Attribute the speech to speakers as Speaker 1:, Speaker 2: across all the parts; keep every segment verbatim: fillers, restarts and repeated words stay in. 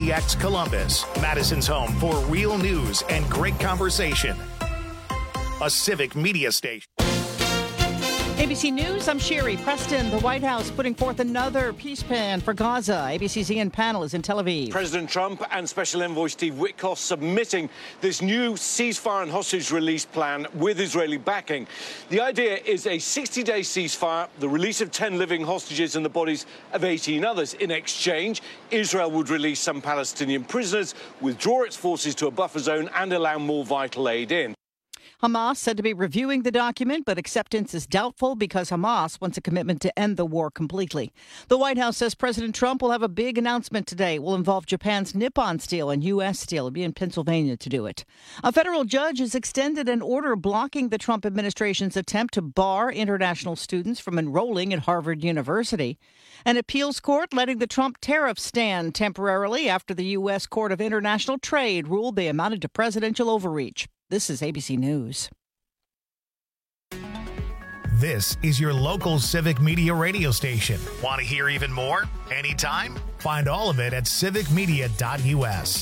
Speaker 1: D X Columbus, Madison's home for real news and great conversation. A Civic Media station.
Speaker 2: A B C News, I'm Sherry Preston. The White House putting forth another peace plan for Gaza. A B C's Ian Pannell is in Tel Aviv.
Speaker 3: President Trump and Special Envoy Steve Witkoff submitting this new ceasefire and hostage release plan with Israeli backing. The idea is a sixty-day ceasefire, the release of ten living hostages and the bodies of eighteen others. In exchange, Israel would release some Palestinian prisoners, withdraw its forces to a buffer zone and allow more vital aid in.
Speaker 2: Hamas said to be reviewing the document, but acceptance is doubtful because Hamas wants a commitment to end the war completely. The White House says President Trump will have a big announcement today. It will involve Japan's Nippon Steel and U S Steel. He'll be in Pennsylvania to do it. A federal judge has extended an order blocking the Trump administration's attempt to bar international students from enrolling at Harvard University. An appeals court letting the Trump tariffs stand temporarily after the U S Court of International Trade ruled they amounted to presidential overreach. This is A B C News.
Speaker 1: This is your local Civic Media radio station. Want to hear even more? Anytime? Find all of it at civic media dot u s.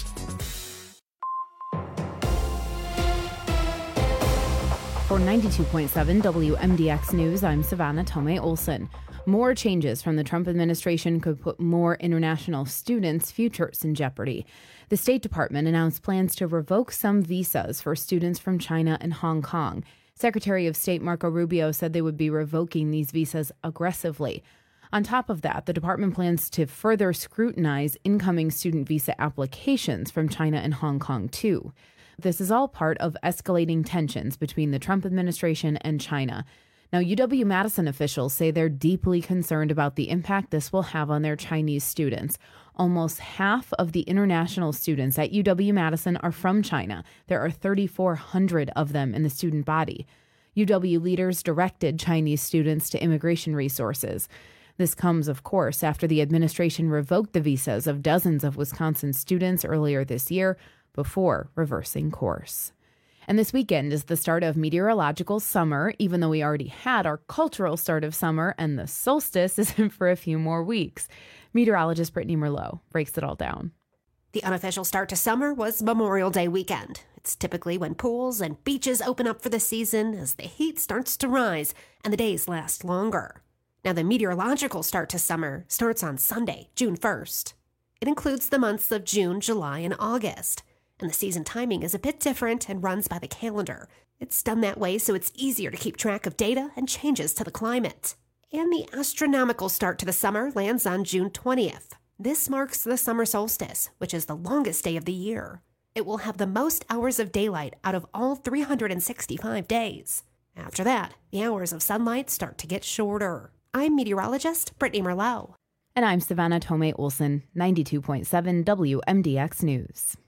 Speaker 4: For ninety-two point seven W M D X News, I'm Savannah Tomei Olson. More changes from the Trump administration could put more international students' futures in jeopardy. The State Department announced plans to revoke some visas for students from China and Hong Kong. Secretary of State Marco Rubio said they would be revoking these visas aggressively. On top of that, the department plans to further scrutinize incoming student visa applications from China and Hong Kong, too. This is all part of escalating tensions between the Trump administration and China. Now, U W-Madison officials say they're deeply concerned about the impact this will have on their Chinese students. Almost half of the international students at U W-Madison are from China. There are three thousand four hundred of them in the student body. U W leaders directed Chinese students to immigration resources. This comes, of course, after the administration revoked the visas of dozens of Wisconsin students earlier this year before reversing course. And this weekend is the start of meteorological summer, even though we already had our cultural start of summer, and the solstice isn't for a few more weeks. Meteorologist Brittany Merlot breaks it all down.
Speaker 5: The unofficial start to summer was Memorial Day weekend. It's typically when pools and beaches open up for the season as the heat starts to rise and the days last longer. Now, the meteorological start to summer starts on Sunday, June first. It includes the months of June, July, and August. And the season timing is a bit different and runs by the calendar. It's done that way so it's easier to keep track of data and changes to the climate. And the astronomical start to the summer lands on June twentieth. This marks the summer solstice, which is the longest day of the year. It will have the most hours of daylight out of all three hundred sixty-five days. After that, the hours of sunlight start to get shorter. I'm meteorologist Brittany Merlot.
Speaker 4: And I'm Savannah Tomei Olson, ninety-two point seven W M D X News.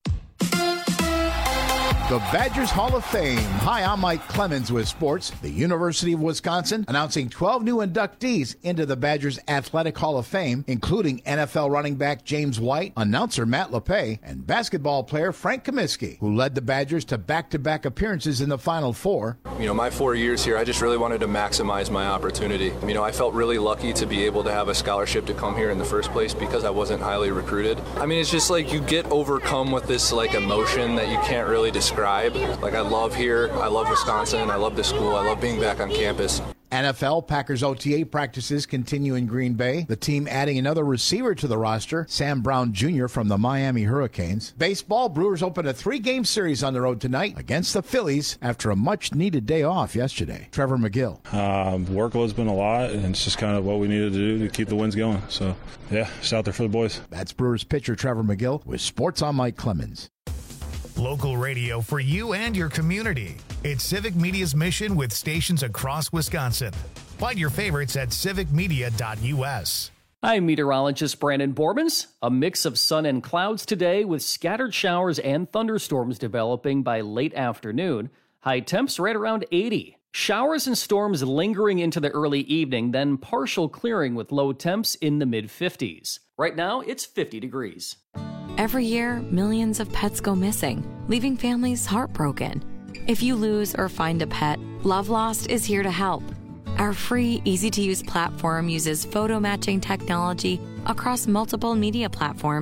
Speaker 6: The Badgers Hall of Fame. Hi, I'm Mike Clemens with sports. The University of Wisconsin announcing twelve new inductees into the Badgers Athletic Hall of Fame, including N F L running back James White, announcer Matt LePay, and basketball player Frank Kaminsky, who led the Badgers to back-to-back appearances in the Final Four.
Speaker 7: You know, my four years here, I just really wanted to maximize my opportunity. You know, I felt really lucky to be able to have a scholarship to come here in the first place because I wasn't highly recruited. I mean, it's just like you get overcome with this like emotion that you can't really describe. Like, I love here, I love Wisconsin, I love the school, I love being back on campus.
Speaker 6: N F L Packers O T A practices continue in Green Bay. The team adding another receiver to the roster, Sam Brown Junior from the Miami Hurricanes. Baseball, Brewers open a three-game series on the road tonight against the Phillies after a much-needed day off yesterday. Trevor McGill.
Speaker 8: Um, workload's been a lot, and it's just kind of what we needed to do to keep the wins going. So, yeah, it's out there for the boys.
Speaker 6: That's Brewers pitcher Trevor McGill with Sports on Mike Clemens.
Speaker 1: Local radio for you and your community. It's Civic Media's mission with stations across Wisconsin. Find your favorites at civic media dot u s.
Speaker 9: I'm meteorologist Brandon Bormans. A mix of sun and clouds today with scattered showers and thunderstorms developing by late afternoon. High temps right around eighty. Showers and storms lingering into the early evening, then partial clearing with low temps in the mid fifties. Right now, it's fifty degrees.
Speaker 10: Every year, millions of pets go missing, leaving families heartbroken. If you lose or find a pet, Love Lost is here to help. Our free, easy-to-use platform uses photo matching technology across multiple media platforms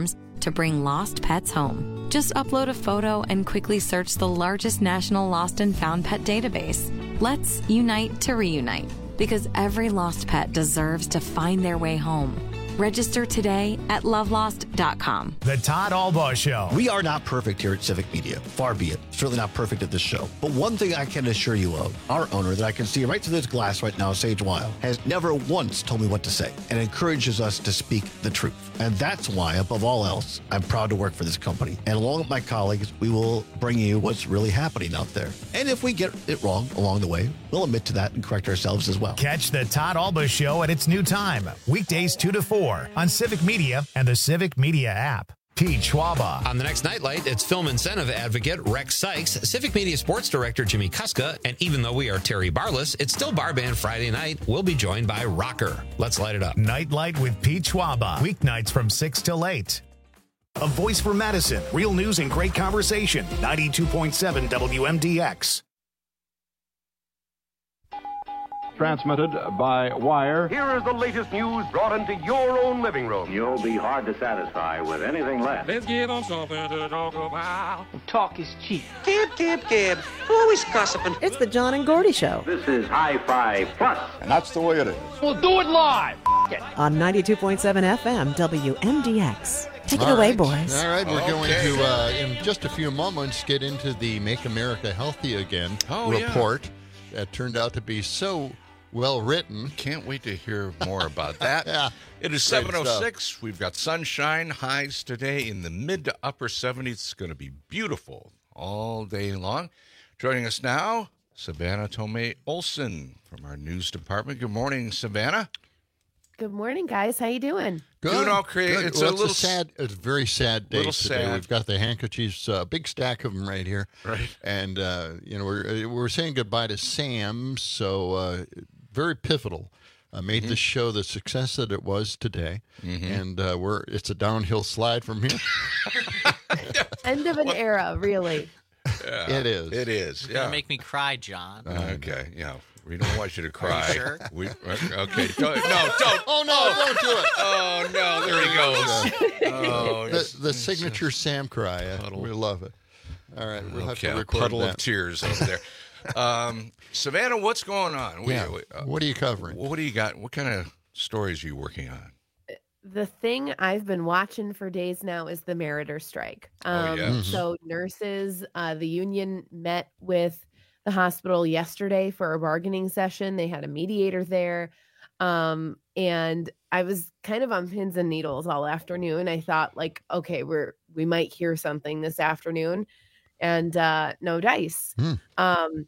Speaker 10: to bring lost pets home. Just upload a photo and quickly search the largest national lost and found pet database. Let's unite to reunite, because every lost pet deserves to find their way home. Register today at love lost dot com.
Speaker 1: The Todd Albaugh Show.
Speaker 11: We are not perfect here at Civic Media. Far be it. Certainly not perfect at this show. But one thing I can assure you of, our owner that I can see right through this glass right now, Sage Weil, has never once told me what to say and encourages us to speak the truth. And that's why, above all else, I'm proud to work for this company. And along with my colleagues, we will bring you what's really happening out there. And if we get it wrong along the way, we'll admit to that and correct ourselves as well.
Speaker 1: Catch the Todd Albaugh Show at its new time, weekdays two to four on Civic Media and the Civic Media app. Pete Schwaba.
Speaker 12: On the next Nightlight, it's film incentive advocate Rex Sykes, Civic Media sports director Jimmy Kuska, and even though we are Terry Barless, it's still Bar Band Friday night. We'll be joined by Rocker. Let's light it up.
Speaker 1: Nightlight with Pete Schwaba. Weeknights from six till eight. A voice for Madison. Real news and great conversation. ninety-two point seven W M D X.
Speaker 13: Transmitted by wire.
Speaker 14: Here is the latest news brought into your own living room.
Speaker 15: You'll be hard to satisfy with anything less.
Speaker 16: Let's give them something to talk about.
Speaker 17: Talk is cheap.
Speaker 18: Gib, gib, gib. Always gossiping.
Speaker 19: It's the John and Gordy Show.
Speaker 15: This is Hi-Fi Plus.
Speaker 13: And that's the way it is.
Speaker 16: We'll do it live.
Speaker 19: On ninety-two point seven F M, W M D X. Take it
Speaker 20: All
Speaker 19: away,
Speaker 20: right.
Speaker 19: boys.
Speaker 20: All right, we're
Speaker 12: Okay.
Speaker 20: going to, uh, in just a few moments, get into the Make America Healthy Again
Speaker 21: oh,
Speaker 20: report.
Speaker 21: Yeah.
Speaker 20: That turned out to be so well written.
Speaker 21: Can't wait to hear more about that.
Speaker 20: Yeah.
Speaker 21: It is
Speaker 20: Great
Speaker 21: seven oh six. We've got sunshine, highs today in the mid to upper seventies. It's going to be beautiful all day long. Joining us now, Savannah Tomei Olson from our news department. Good morning, Savannah.
Speaker 22: Good morning, guys. How you doing?
Speaker 20: Good.
Speaker 21: Doing all great.
Speaker 20: Good.
Speaker 21: It's
Speaker 20: well,
Speaker 21: a
Speaker 20: it's
Speaker 21: little
Speaker 20: a sad, it's a very sad day
Speaker 21: little
Speaker 20: today.
Speaker 21: sad.
Speaker 20: We've got the handkerchiefs, a uh, big stack of them right here.
Speaker 21: Right.
Speaker 20: And, uh, you know, we're, we're saying goodbye to Sam, so uh, very pivotal. Uh, made
Speaker 21: mm-hmm.
Speaker 20: this show the success that it was today,
Speaker 21: mm-hmm.
Speaker 20: and uh, we're it's a downhill slide from here.
Speaker 22: End of an well, era, really.
Speaker 21: Yeah,
Speaker 20: it is.
Speaker 21: It is.
Speaker 23: You're
Speaker 21: yeah.
Speaker 23: gonna make me cry, John.
Speaker 21: Uh, okay. Yeah. We don't want you to cry.
Speaker 23: Are you sure?
Speaker 21: We, okay. Don't, no, don't.
Speaker 20: Oh, no, don't do it.
Speaker 21: Oh, no. There he goes. Oh,
Speaker 20: the, the signature Sam cry. Uh, we love it. All right. We'll
Speaker 21: okay,
Speaker 20: have to record
Speaker 21: a puddle
Speaker 20: that.
Speaker 21: of tears over there. Um, Savannah, what's going on?
Speaker 20: Yeah.
Speaker 21: We, uh,
Speaker 20: what are you covering?
Speaker 21: What do you got? What kind of stories are you working on?
Speaker 22: The thing I've been watching for days now is the Meritor strike. Um,
Speaker 21: oh, yeah. Mm-hmm.
Speaker 22: So nurses, uh, the union met with the hospital yesterday for a bargaining session. They had a mediator there. Um, and I was kind of on pins and needles all afternoon. I thought like, okay, we're, we might hear something this afternoon, and, uh, no dice.
Speaker 20: Mm.
Speaker 22: Um,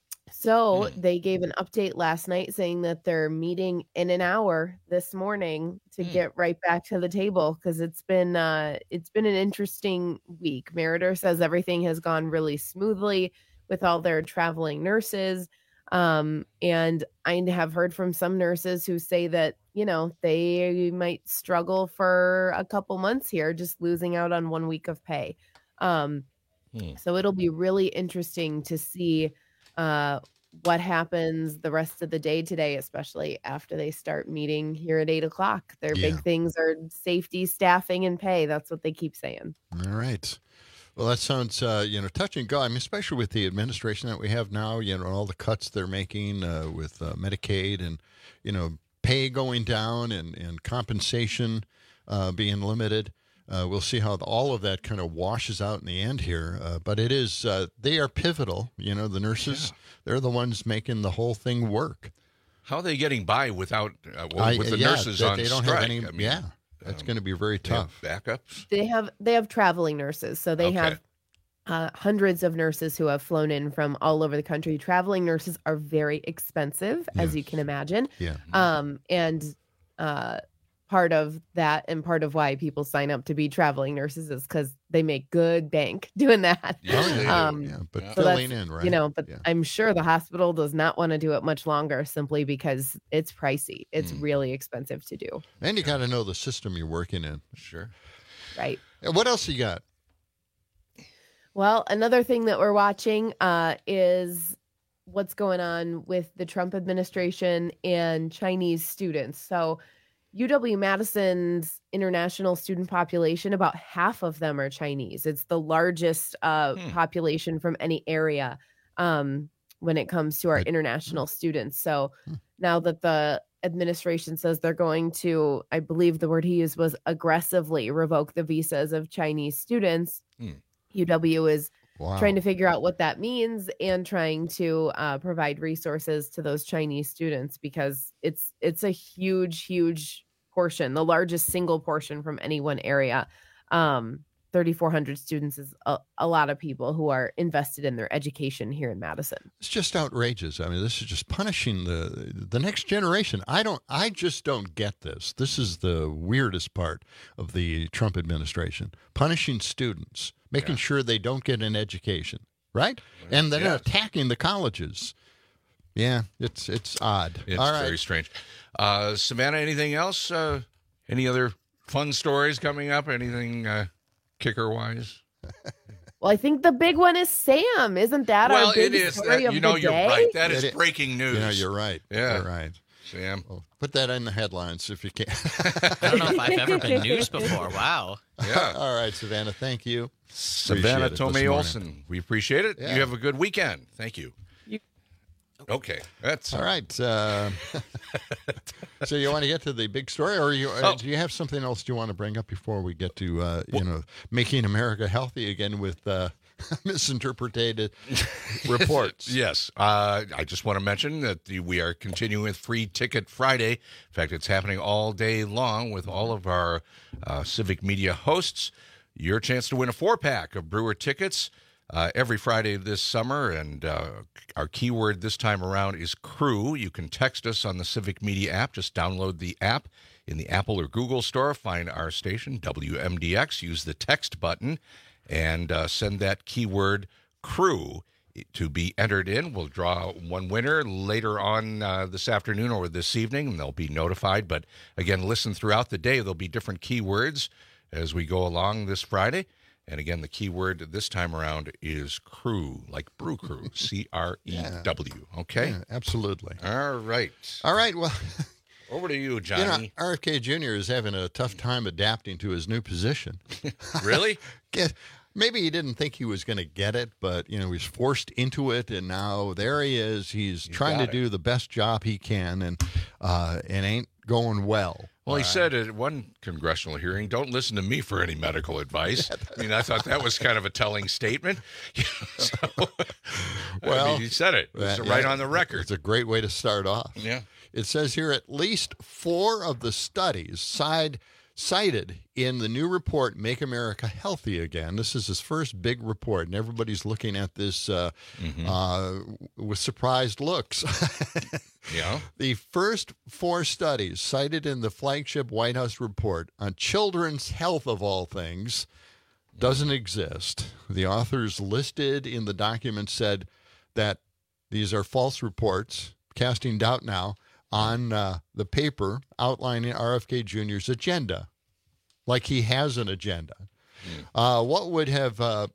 Speaker 22: so
Speaker 21: mm.
Speaker 22: they gave an update last night saying that they're meeting in an hour this morning to
Speaker 21: mm.
Speaker 22: get right back to the table. Cause it's been, uh, it's been an interesting week. Meritor says everything has gone really smoothly with all their traveling nurses. Um, and I have heard from some nurses who say that, you know, they might struggle for a couple months here, just losing out on one week of pay. Um, hmm. So it'll be really interesting to see uh, what happens the rest of the day today, especially after they start meeting here at eight o'clock. Their
Speaker 20: yeah.
Speaker 22: big things are safety, staffing, and pay. That's what they keep saying.
Speaker 20: All right. Well, that sounds, uh, you know, touch and go. I mean, especially with the administration that we have now, you know, all the cuts they're making uh, with uh, Medicaid and, you know, pay going down and, and compensation uh, being limited. Uh, we'll see how the, all of that kind of washes out in the end here. Uh, but it is, uh, they are pivotal. You know, the nurses, yeah. they're the ones making the whole thing work.
Speaker 21: How are they getting by without, uh, with
Speaker 20: I,
Speaker 21: the
Speaker 20: yeah,
Speaker 21: nurses
Speaker 20: they,
Speaker 21: on
Speaker 20: they don't
Speaker 21: strike?
Speaker 20: have any,
Speaker 21: I mean,
Speaker 20: yeah. That's um, going to be very tough.
Speaker 21: Backups?
Speaker 22: They have they have traveling nurses. So they
Speaker 21: okay.
Speaker 22: have uh, hundreds of nurses who have flown in from all over the country. Traveling nurses are very expensive, yeah. as you can imagine.
Speaker 20: Yeah.
Speaker 22: Um, and uh, part of that and part of why people sign up to be traveling nurses is because they make good bank doing that.
Speaker 21: Yes, they
Speaker 22: um,
Speaker 21: do.
Speaker 20: Yeah, but
Speaker 22: so
Speaker 20: filling in, right?
Speaker 22: You know, but
Speaker 20: yeah.
Speaker 22: I'm sure the hospital does not want to do it much longer simply because it's pricey. It's mm. really expensive to do.
Speaker 20: And you got to know the system you're working in.
Speaker 21: Sure.
Speaker 22: Right.
Speaker 20: And what else you got?
Speaker 22: Well, another thing that we're watching uh, is what's going on with the Trump administration and Chinese students. So U W-Madison's international student population, about half of them are Chinese. It's the largest uh, hmm. population from any area um, when it comes to our international students. So hmm. now that the administration says they're going to, I believe the word he used was aggressively revoke the visas of Chinese students, hmm. U W is wow. trying to figure out what that means and trying to uh, provide resources to those Chinese students, because it's it's a huge, huge portion, the largest single portion from any one area. Um, thirty-four hundred students is a, a lot of people who are invested in their education here in Madison.
Speaker 20: It's just outrageous. I mean, this is just punishing the the next generation. I don't. I just don't get this. This is the weirdest part of the Trump administration: punishing students, making yeah. sure they don't get an education, right? And then yes. attacking the colleges. Yeah, it's it's odd.
Speaker 21: It's
Speaker 20: All right.
Speaker 21: very strange. Uh, Savannah, anything else? Uh, any other fun stories coming up? Anything uh, kicker-wise?
Speaker 22: Well, I think the big one is Sam. Isn't that
Speaker 21: well,
Speaker 22: our big
Speaker 21: it is.
Speaker 22: story
Speaker 21: That,
Speaker 22: of
Speaker 21: you know,
Speaker 22: the
Speaker 21: you're
Speaker 22: day?
Speaker 21: right. That is
Speaker 20: it,
Speaker 21: breaking news.
Speaker 20: You know, you're right.
Speaker 21: Yeah.
Speaker 20: You're right.
Speaker 21: Sam.
Speaker 20: Well, put that in the headlines if you can.
Speaker 3: I don't know if I've ever been news before. Wow.
Speaker 21: Yeah.
Speaker 20: All right, Savannah, thank you.
Speaker 21: Savannah Tomei Olson, we appreciate it.
Speaker 20: Yeah.
Speaker 21: You have a good weekend. Thank you.
Speaker 22: you-
Speaker 21: Okay. That's
Speaker 20: all right. Uh, so you want to get to the big story, or you, uh,
Speaker 21: Oh.
Speaker 20: do you have something else you want to bring up before we get to, uh, you know, making America healthy again with uh, misinterpreted reports?
Speaker 21: Yes. Uh, I just want to mention that the, we are continuing with Free Ticket Friday. In fact, it's happening all day long with all of our uh, Civic Media hosts. Your chance to win a four-pack of Brewer tickets uh, every Friday this summer. And uh, our keyword this time around is crew. You can text us on the Civic Media app. Just download the app in the Apple or Google store. Find our station, W M D X. Use the text button and uh, send that keyword crew to be entered in. We'll draw one winner later on uh, this afternoon or this evening, and they'll be notified. But again, listen throughout the day. There'll be different keywords as we go along this Friday. And again, the keyword this time around is crew, like Brew Crew, C R E W. Okay?
Speaker 20: Yeah, absolutely.
Speaker 21: All right.
Speaker 20: All right, well...
Speaker 21: Over to you, Johnny.
Speaker 20: You know, R F K Junior is having a tough time adapting to his new position.
Speaker 21: Really?
Speaker 20: Maybe he didn't think he was going to get it, but, you know, he's forced into it, and now there he is. He's, he's trying to it. do the best job he can, and uh, it ain't going well.
Speaker 21: Well, he uh, said at one congressional hearing, don't listen to me for any medical advice. I mean, I thought that was kind of a telling statement. so,
Speaker 20: well,
Speaker 21: I mean, he said it. It was
Speaker 20: uh,
Speaker 21: right
Speaker 20: yeah,
Speaker 21: on the record.
Speaker 20: It's a great way to start off.
Speaker 21: Yeah.
Speaker 20: It says here at least four of the studies side, cited in the new report, Make America Healthy Again. This is his first big report, and everybody's looking at this uh, mm-hmm. uh, with surprised looks.
Speaker 21: Yeah.
Speaker 20: The first four studies cited in the flagship White House report on children's health, of all things, doesn't exist. The authors listed in the document said that these are false reports, casting doubt now on uh, the paper outlining R F K Junior's agenda, like he has an agenda. Mm. Uh, what would have uh,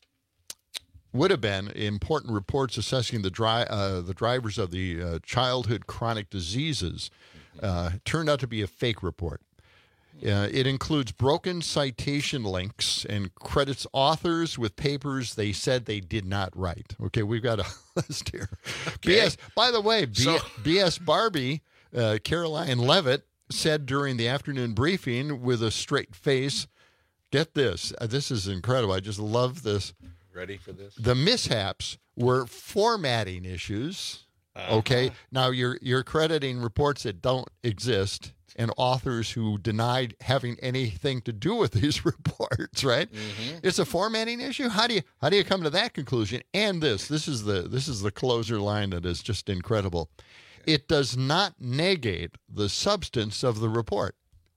Speaker 20: would have been important reports assessing the dry, uh, the drivers of the uh, childhood chronic diseases uh, turned out to be a fake report. Uh, it includes broken citation links and credits authors with papers they said they did not write. Okay, we've got a list here. Okay. B S, by the way, B, so... B S Barbie, uh, Caroline Levitt, said during the afternoon briefing with a straight face, get this, uh, this is incredible. I just love this.
Speaker 21: Ready for this?
Speaker 20: The mishaps were formatting issues. Uh-huh. Okay, now you're you're crediting reports that don't exist and authors who denied having anything to do with these reports, right? Mm-hmm. It's a formatting issue. How do you how do you come to that conclusion? And this this is the this is the closer line that is just incredible. Okay. It does not negate the substance of the report.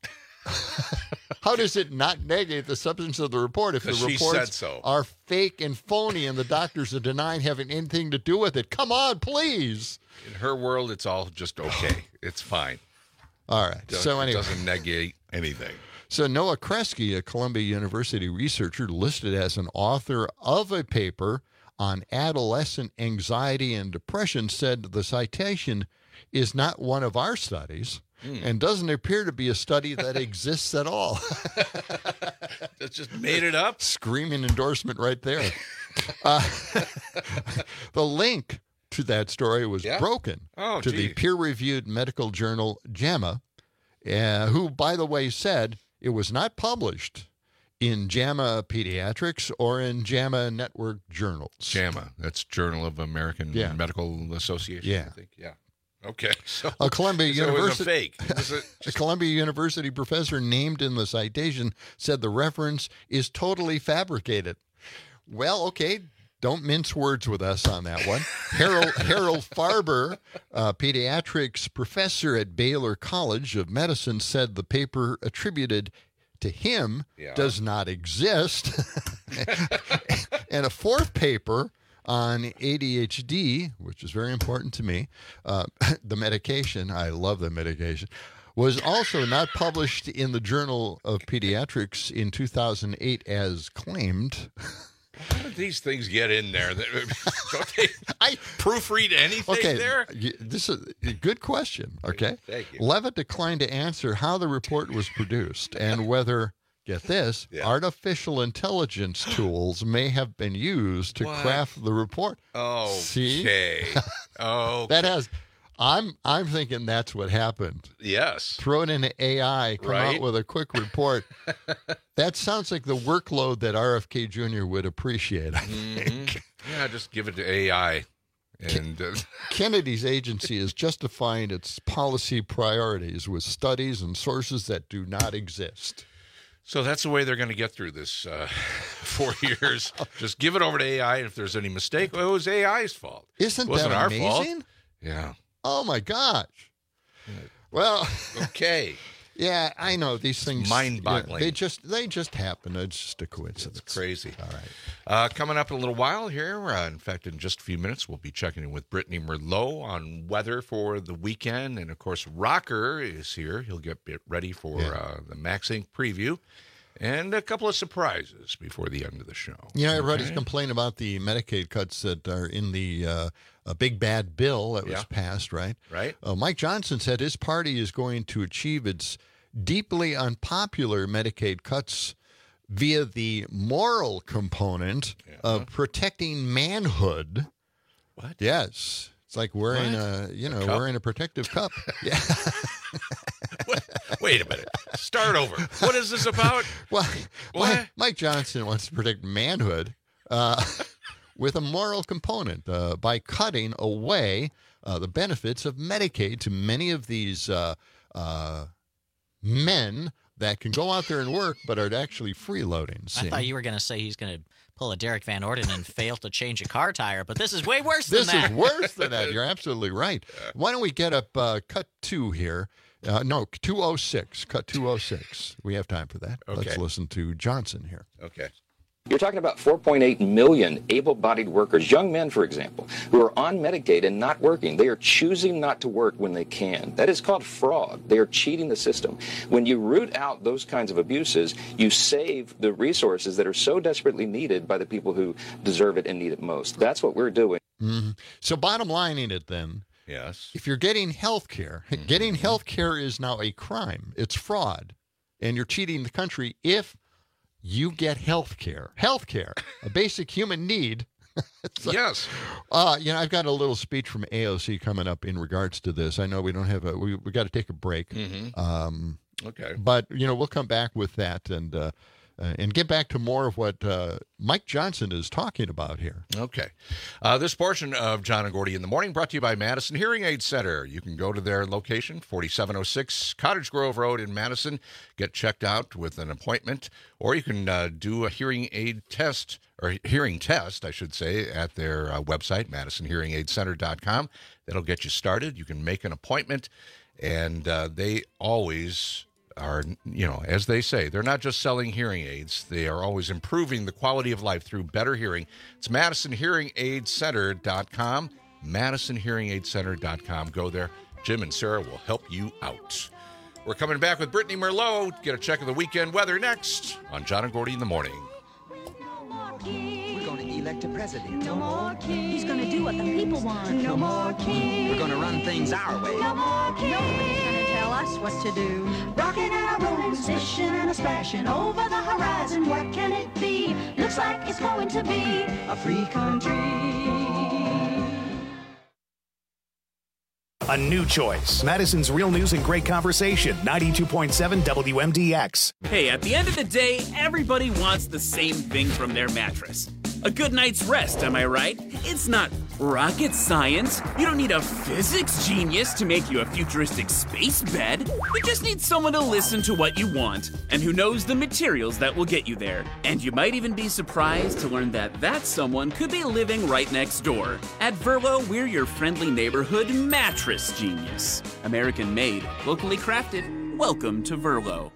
Speaker 20: How does it not negate the substance of the report if the reports
Speaker 21: so.
Speaker 20: are fake and phony and the doctors are denying having anything to do with it? Come on, please.
Speaker 21: In her world, it's all just okay. It's fine.
Speaker 20: All right.
Speaker 21: Does,
Speaker 20: so anyway,
Speaker 21: it doesn't negate anything.
Speaker 20: So Noah Kresge, a Columbia University researcher, listed as an author of a paper on adolescent anxiety and depression, said the citation is not one of our studies, mm. and doesn't appear to be a study that exists at all.
Speaker 21: It's just made it up?
Speaker 20: Screaming endorsement right there. uh, the link to that story was yeah. broken
Speaker 21: oh,
Speaker 20: to
Speaker 21: gee.
Speaker 20: the peer-reviewed medical journal JAMA, uh, who, by the way, said it was not published in JAMA Pediatrics or in JAMA Network journals.
Speaker 21: JAMA, that's Journal of American yeah. Medical Association,
Speaker 20: yeah.
Speaker 21: I think. Yeah. Okay. So,
Speaker 20: a Columbia
Speaker 21: so
Speaker 20: University
Speaker 21: it was a fake. Was it
Speaker 20: a Columbia University professor named in the citation said the reference is totally fabricated. Well, okay, don't mince words with us on that one. Harold Harold Farber, uh, pediatrics professor at Baylor College of Medicine, said the paper attributed to him yeah. does not exist. And a fourth paper on A D H D, which is very important to me, uh, the medication, I love the medication, was also not published in the Journal of Pediatrics in two thousand eight as claimed.
Speaker 21: How did these things get in there? Don't they I proofread anything
Speaker 20: okay,
Speaker 21: there?
Speaker 20: This is a good question, okay?
Speaker 21: Thank you.
Speaker 20: Levitt declined to answer how the report was produced and whether, get this, yeah. artificial intelligence tools may have been used to
Speaker 21: what?
Speaker 20: craft the report.
Speaker 21: Oh,
Speaker 20: See?
Speaker 21: okay. Oh,
Speaker 20: that has. I'm I'm thinking that's what happened.
Speaker 21: Yes.
Speaker 20: Throw it into A I, come
Speaker 21: right?
Speaker 20: out with a quick report. That sounds like the workload that R F K Junior would appreciate, I think.
Speaker 21: Mm-hmm. Yeah, just give it to A I. And uh...
Speaker 20: Kennedy's agency is justifying its policy priorities with studies and sources that do not exist.
Speaker 21: So that's the way they're going to get through this uh, four years. Just give it over to A I, and if there's any mistake, well, it was A I's fault.
Speaker 20: Isn't
Speaker 21: it wasn't
Speaker 20: that
Speaker 21: our
Speaker 20: amazing?
Speaker 21: fault. Yeah.
Speaker 20: Oh, my gosh. Well,
Speaker 21: okay.
Speaker 20: Yeah, I know these things.
Speaker 21: Mind-boggling.
Speaker 20: Yeah, they just they just happen. It's just a coincidence.
Speaker 21: It's crazy.
Speaker 20: All right.
Speaker 21: Uh, coming up in a little while here, uh, in fact, in just a few minutes, we'll be checking in with Brittany Merlot on weather for the weekend. And, of course, Rocker is here. He'll get ready for yeah. uh, the Max Incorporated preview. And a couple of surprises before the end of the show.
Speaker 20: You know, everybody's okay. complaining about the Medicaid cuts that are in the uh, a big bad bill that was
Speaker 21: yeah.
Speaker 20: passed, right?
Speaker 21: Right.
Speaker 20: Uh, Mike Johnson said his party is going to achieve its deeply unpopular Medicaid cuts via the moral component yeah. of protecting manhood.
Speaker 21: What?
Speaker 20: Yes. It's like wearing what? a, you know, a wearing a protective cup. Yeah.
Speaker 21: Wait a minute. Start over. What is this about?
Speaker 20: Well, Mike, Mike Johnson wants to protect manhood uh, with a moral component uh, by cutting away uh, the benefits of Medicaid to many of these uh, uh, men that can go out there and work but are actually freeloading.
Speaker 3: I thought you were going to say he's going to pull a Derek Van Orden and fail to change a car tire, but this is way worse than
Speaker 20: this
Speaker 3: that.
Speaker 20: This is worse than that. You're absolutely right. Why don't we get up uh, cut two here? Uh, no, two oh six. Cut two oh six. We have time for that.
Speaker 21: Okay.
Speaker 20: Let's listen to Johnson here.
Speaker 21: Okay.
Speaker 2: You're talking about four point eight million able-bodied workers, young men, for example, who are on Medicaid and not working. They are choosing not to work when they can. That is called fraud. They are cheating the system. When you root out those kinds of abuses, you save the resources that are so desperately needed by the people who deserve it and need it most. That's what we're doing.
Speaker 20: Mm-hmm. So bottom line in it then,
Speaker 21: yes,
Speaker 20: if you're getting health care, mm-hmm. getting health care is now a crime. It's fraud. And you're cheating the country if you get health care. Health care, a basic human need.
Speaker 21: like, yes.
Speaker 20: Uh, you know, I've got a little speech from A O C coming up in regards to this. I know we don't have a, we we got to take a break.
Speaker 21: Mm-hmm.
Speaker 20: Um,
Speaker 21: okay.
Speaker 20: But, you know, we'll come back with that and, uh, Uh, and get back to more of what uh, Mike Johnson is talking about here.
Speaker 21: Okay. Uh, this portion of John and Gordy in the Morning brought to you by Madison Hearing Aid Center. You can go to their location, forty-seven oh six Cottage Grove Road in Madison, get checked out with an appointment, or you can uh, do a hearing aid test, or hearing test, I should say, at their uh, website, madison hearing aid center dot com. That'll get you started. You can make an appointment, and uh, they always are, you know, as they say, they're not just selling hearing aids. They are always improving the quality of life through better hearing. It's madison hearing aid center dot com, madison hearing aid center dot com. Go there. Jim and Sarah will help you out. We're coming back with Brittany Merlot. Get a check of the weekend weather next on John and Gordy in the Morning.
Speaker 17: We're going to elect a president.
Speaker 23: No more king. He's going to do what the people want. No more king.
Speaker 17: We're going to run things our way.
Speaker 23: No more king. Nobody's going to tell us
Speaker 5: us what to do. Rocking and a rolling, splishing and a splashing over the horizon. What can it be? Looks like it's going to be a free country.
Speaker 1: A new choice. Madison's Real News and Great Conversation. ninety-two point seven W M D X.
Speaker 17: Hey, at the end of the day, everybody wants the same thing from their mattress. A good night's rest, am I right? It's not rocket science. You don't need a physics genius to make you a futuristic space bed. You just need someone to listen to what you want and who knows the materials that will get you there. And you might even be surprised to learn that that someone could be living right next door. At Verlo, we're your friendly neighborhood mattress genius. American made, locally crafted. Welcome to Verlo.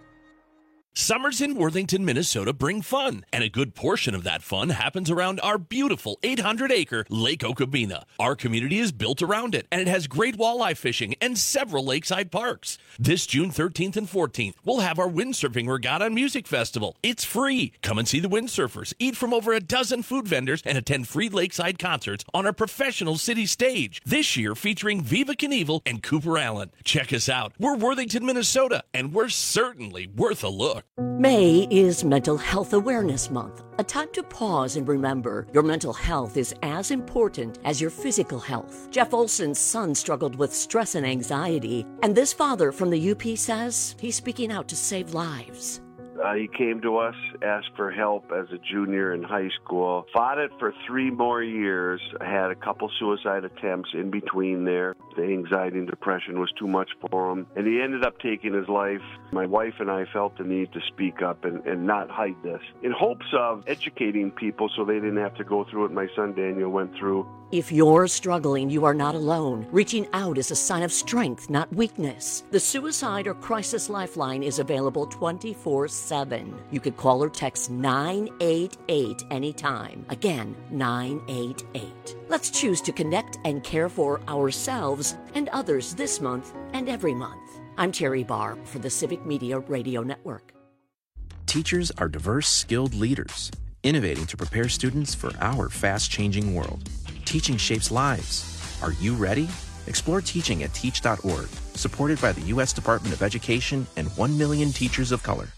Speaker 23: Summers in Worthington, Minnesota bring fun, and a good portion of that fun happens around our beautiful eight hundred acre Lake Okabena. Our community is built around it, and it has great walleye fishing and several lakeside parks. This June thirteenth and fourteenth, we'll have our Windsurfing Regatta and Music Festival. It's free. Come and see the windsurfers, eat from over a dozen food vendors, and attend free lakeside concerts on our professional city stage. This year featuring Viva Knievel and Cooper Allen. Check us out. We're Worthington, Minnesota, and we're certainly worth a look.
Speaker 24: May is Mental Health Awareness Month, a time to pause and remember your mental health is as important as your physical health. Jeff Olson's son struggled with stress and anxiety, and this father from the U P says he's speaking out to save lives.
Speaker 25: Uh, he came to us, asked for help as a junior in high school, fought it for three more years, had a couple suicide attempts in between there. The anxiety and depression was too much for him, and he ended up taking his life. My wife and I felt the need to speak up and, and not hide this, in hopes of educating people so they didn't have to go through what my son Daniel went through.
Speaker 24: If you're struggling, you are not alone. Reaching out is a sign of strength, not weakness. The Suicide or Crisis Lifeline is available twenty-four seven. You could call or text nine eight eight anytime. Again, nine eight eight. Let's choose to connect and care for ourselves and others this month and every month. I'm Terry Barr for the Civic Media Radio Network.
Speaker 26: Teachers are diverse, skilled leaders, innovating to prepare students for our fast-changing world. Teaching shapes lives. Are you ready? Explore teaching at teach dot org, supported by the U S Department of Education and one million teachers of color.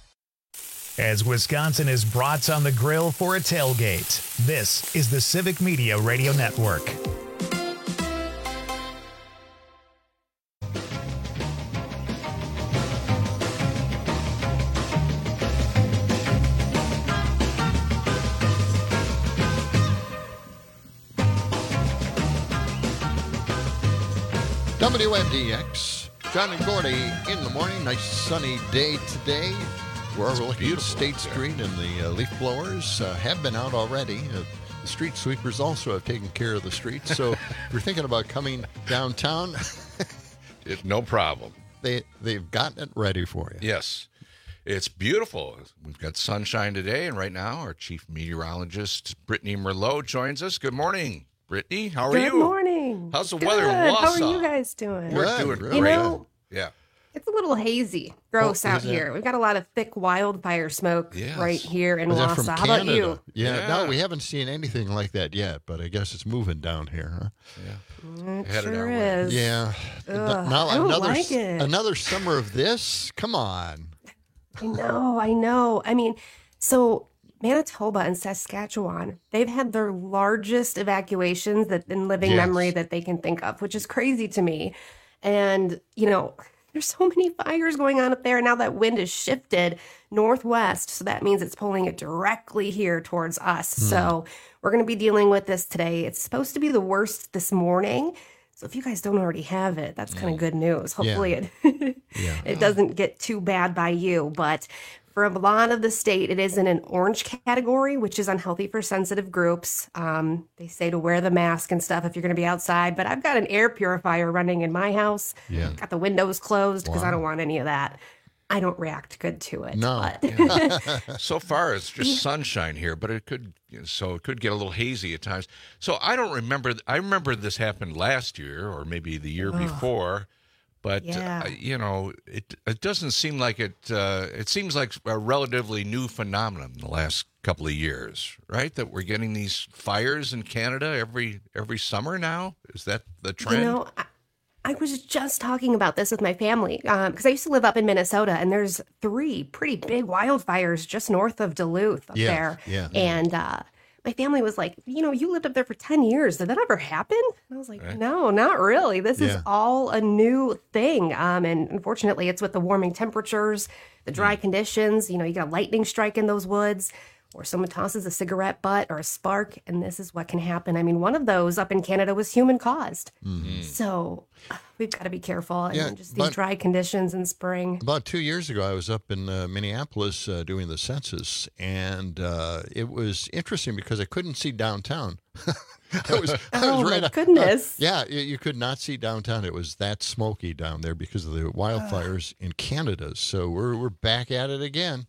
Speaker 1: As Wisconsin is brats on the grill for a tailgate, this is the Civic Media Radio Network.
Speaker 20: W M D X, John and Gordy in the morning. Nice sunny day today. We're overlooking State Street, and the uh, leaf blowers uh, have been out already. Uh, the street sweepers also have taken care of the streets. So if you're thinking about coming downtown,
Speaker 21: it, no problem.
Speaker 20: They, they've gotten it ready for you.
Speaker 21: Yes. It's beautiful. We've got sunshine today, and right now our chief meteorologist, Brittany Merlot, joins us. Good morning, Brittany. How are
Speaker 27: Good
Speaker 21: you?
Speaker 27: Good morning.
Speaker 21: How's the
Speaker 27: Good.
Speaker 21: weather in Wausau?
Speaker 27: How are you guys doing?
Speaker 21: We're
Speaker 27: Good,
Speaker 21: doing
Speaker 27: you
Speaker 21: great.
Speaker 27: know,
Speaker 21: yeah.
Speaker 27: It's a little hazy, gross
Speaker 20: Oh,
Speaker 27: out
Speaker 20: is that-
Speaker 27: here. We've got a lot of thick wildfire smoke
Speaker 20: Yes.
Speaker 27: right here in
Speaker 20: Is that
Speaker 27: Wausau.
Speaker 20: from
Speaker 27: How about
Speaker 20: Canada?
Speaker 27: you?
Speaker 20: Yeah,
Speaker 21: Yeah.
Speaker 20: no, we haven't seen anything like that yet, but I guess it's moving down here, huh?
Speaker 21: Yeah.
Speaker 27: It
Speaker 21: Headed
Speaker 27: sure
Speaker 21: our way.
Speaker 27: is.
Speaker 20: Yeah.
Speaker 27: Ugh,
Speaker 20: now
Speaker 27: I don't
Speaker 20: another
Speaker 27: like it.
Speaker 20: another summer of this? Come on.
Speaker 27: I know, I know. I mean, so Manitoba and Saskatchewan, they've had their largest evacuations that in living
Speaker 20: Yes.
Speaker 27: memory that they can think of, which is crazy to me. And, you know, there's so many fires going on up there. And now that wind has shifted northwest. So that means it's pulling it directly here towards us.
Speaker 20: Hmm.
Speaker 27: So we're going to be dealing with this today. It's supposed to be the worst this morning. So if you guys don't already have it, that's kind of good news. Hopefully it it doesn't get too bad by you. But for a lot of the state, it is in an orange category, which is unhealthy for sensitive groups. Um, they say to wear the mask and stuff if you're going to be outside. But I've got an air purifier running in my house.
Speaker 20: Yeah.
Speaker 27: Got the windows closed because
Speaker 20: Wow.
Speaker 27: I don't want any of that. I don't react good to it.
Speaker 20: No.
Speaker 27: But
Speaker 21: So far, it's just sunshine here, but it could so it could get a little hazy at times. So I don't remember. I remember this happened last year or maybe the year
Speaker 27: Ugh.
Speaker 21: before, but
Speaker 27: Yeah.
Speaker 21: uh, you know, it it doesn't seem like it. Uh, it seems like a relatively new phenomenon in the last couple of years, right? That we're getting these fires in Canada every every summer now. Is that the trend?
Speaker 27: You know, I, I was just talking about this with my family because I used to live up in Minnesota, and there's three pretty big wildfires just north of Duluth up
Speaker 20: Yeah,
Speaker 27: there.
Speaker 20: yeah.
Speaker 27: And uh, my family was like, you know, you lived up there for ten years. Did that ever happen? And I was like,
Speaker 20: Right.
Speaker 27: no, not really. This is
Speaker 20: Yeah.
Speaker 27: all a new thing. Um, and unfortunately, it's with the warming temperatures, the dry
Speaker 20: Mm.
Speaker 27: conditions. You know, you got a lightning strike in those woods, or someone tosses a cigarette butt or a spark, and this is what can happen. I mean, one of those up in Canada was human caused.
Speaker 20: Mhm.
Speaker 27: So uh, we've got to be careful. And
Speaker 20: Yeah,
Speaker 27: just these
Speaker 20: but-
Speaker 27: dry conditions in spring.
Speaker 20: About two years ago, I was up in uh, Minneapolis uh, doing the census, and uh, it was interesting because I couldn't see downtown. I was, I
Speaker 27: Oh,
Speaker 20: was
Speaker 27: my
Speaker 20: right on-
Speaker 27: goodness.
Speaker 20: yeah, you, you could not see downtown. It was that smoky down there because of the wildfires in Canada. So we're we're back at it again.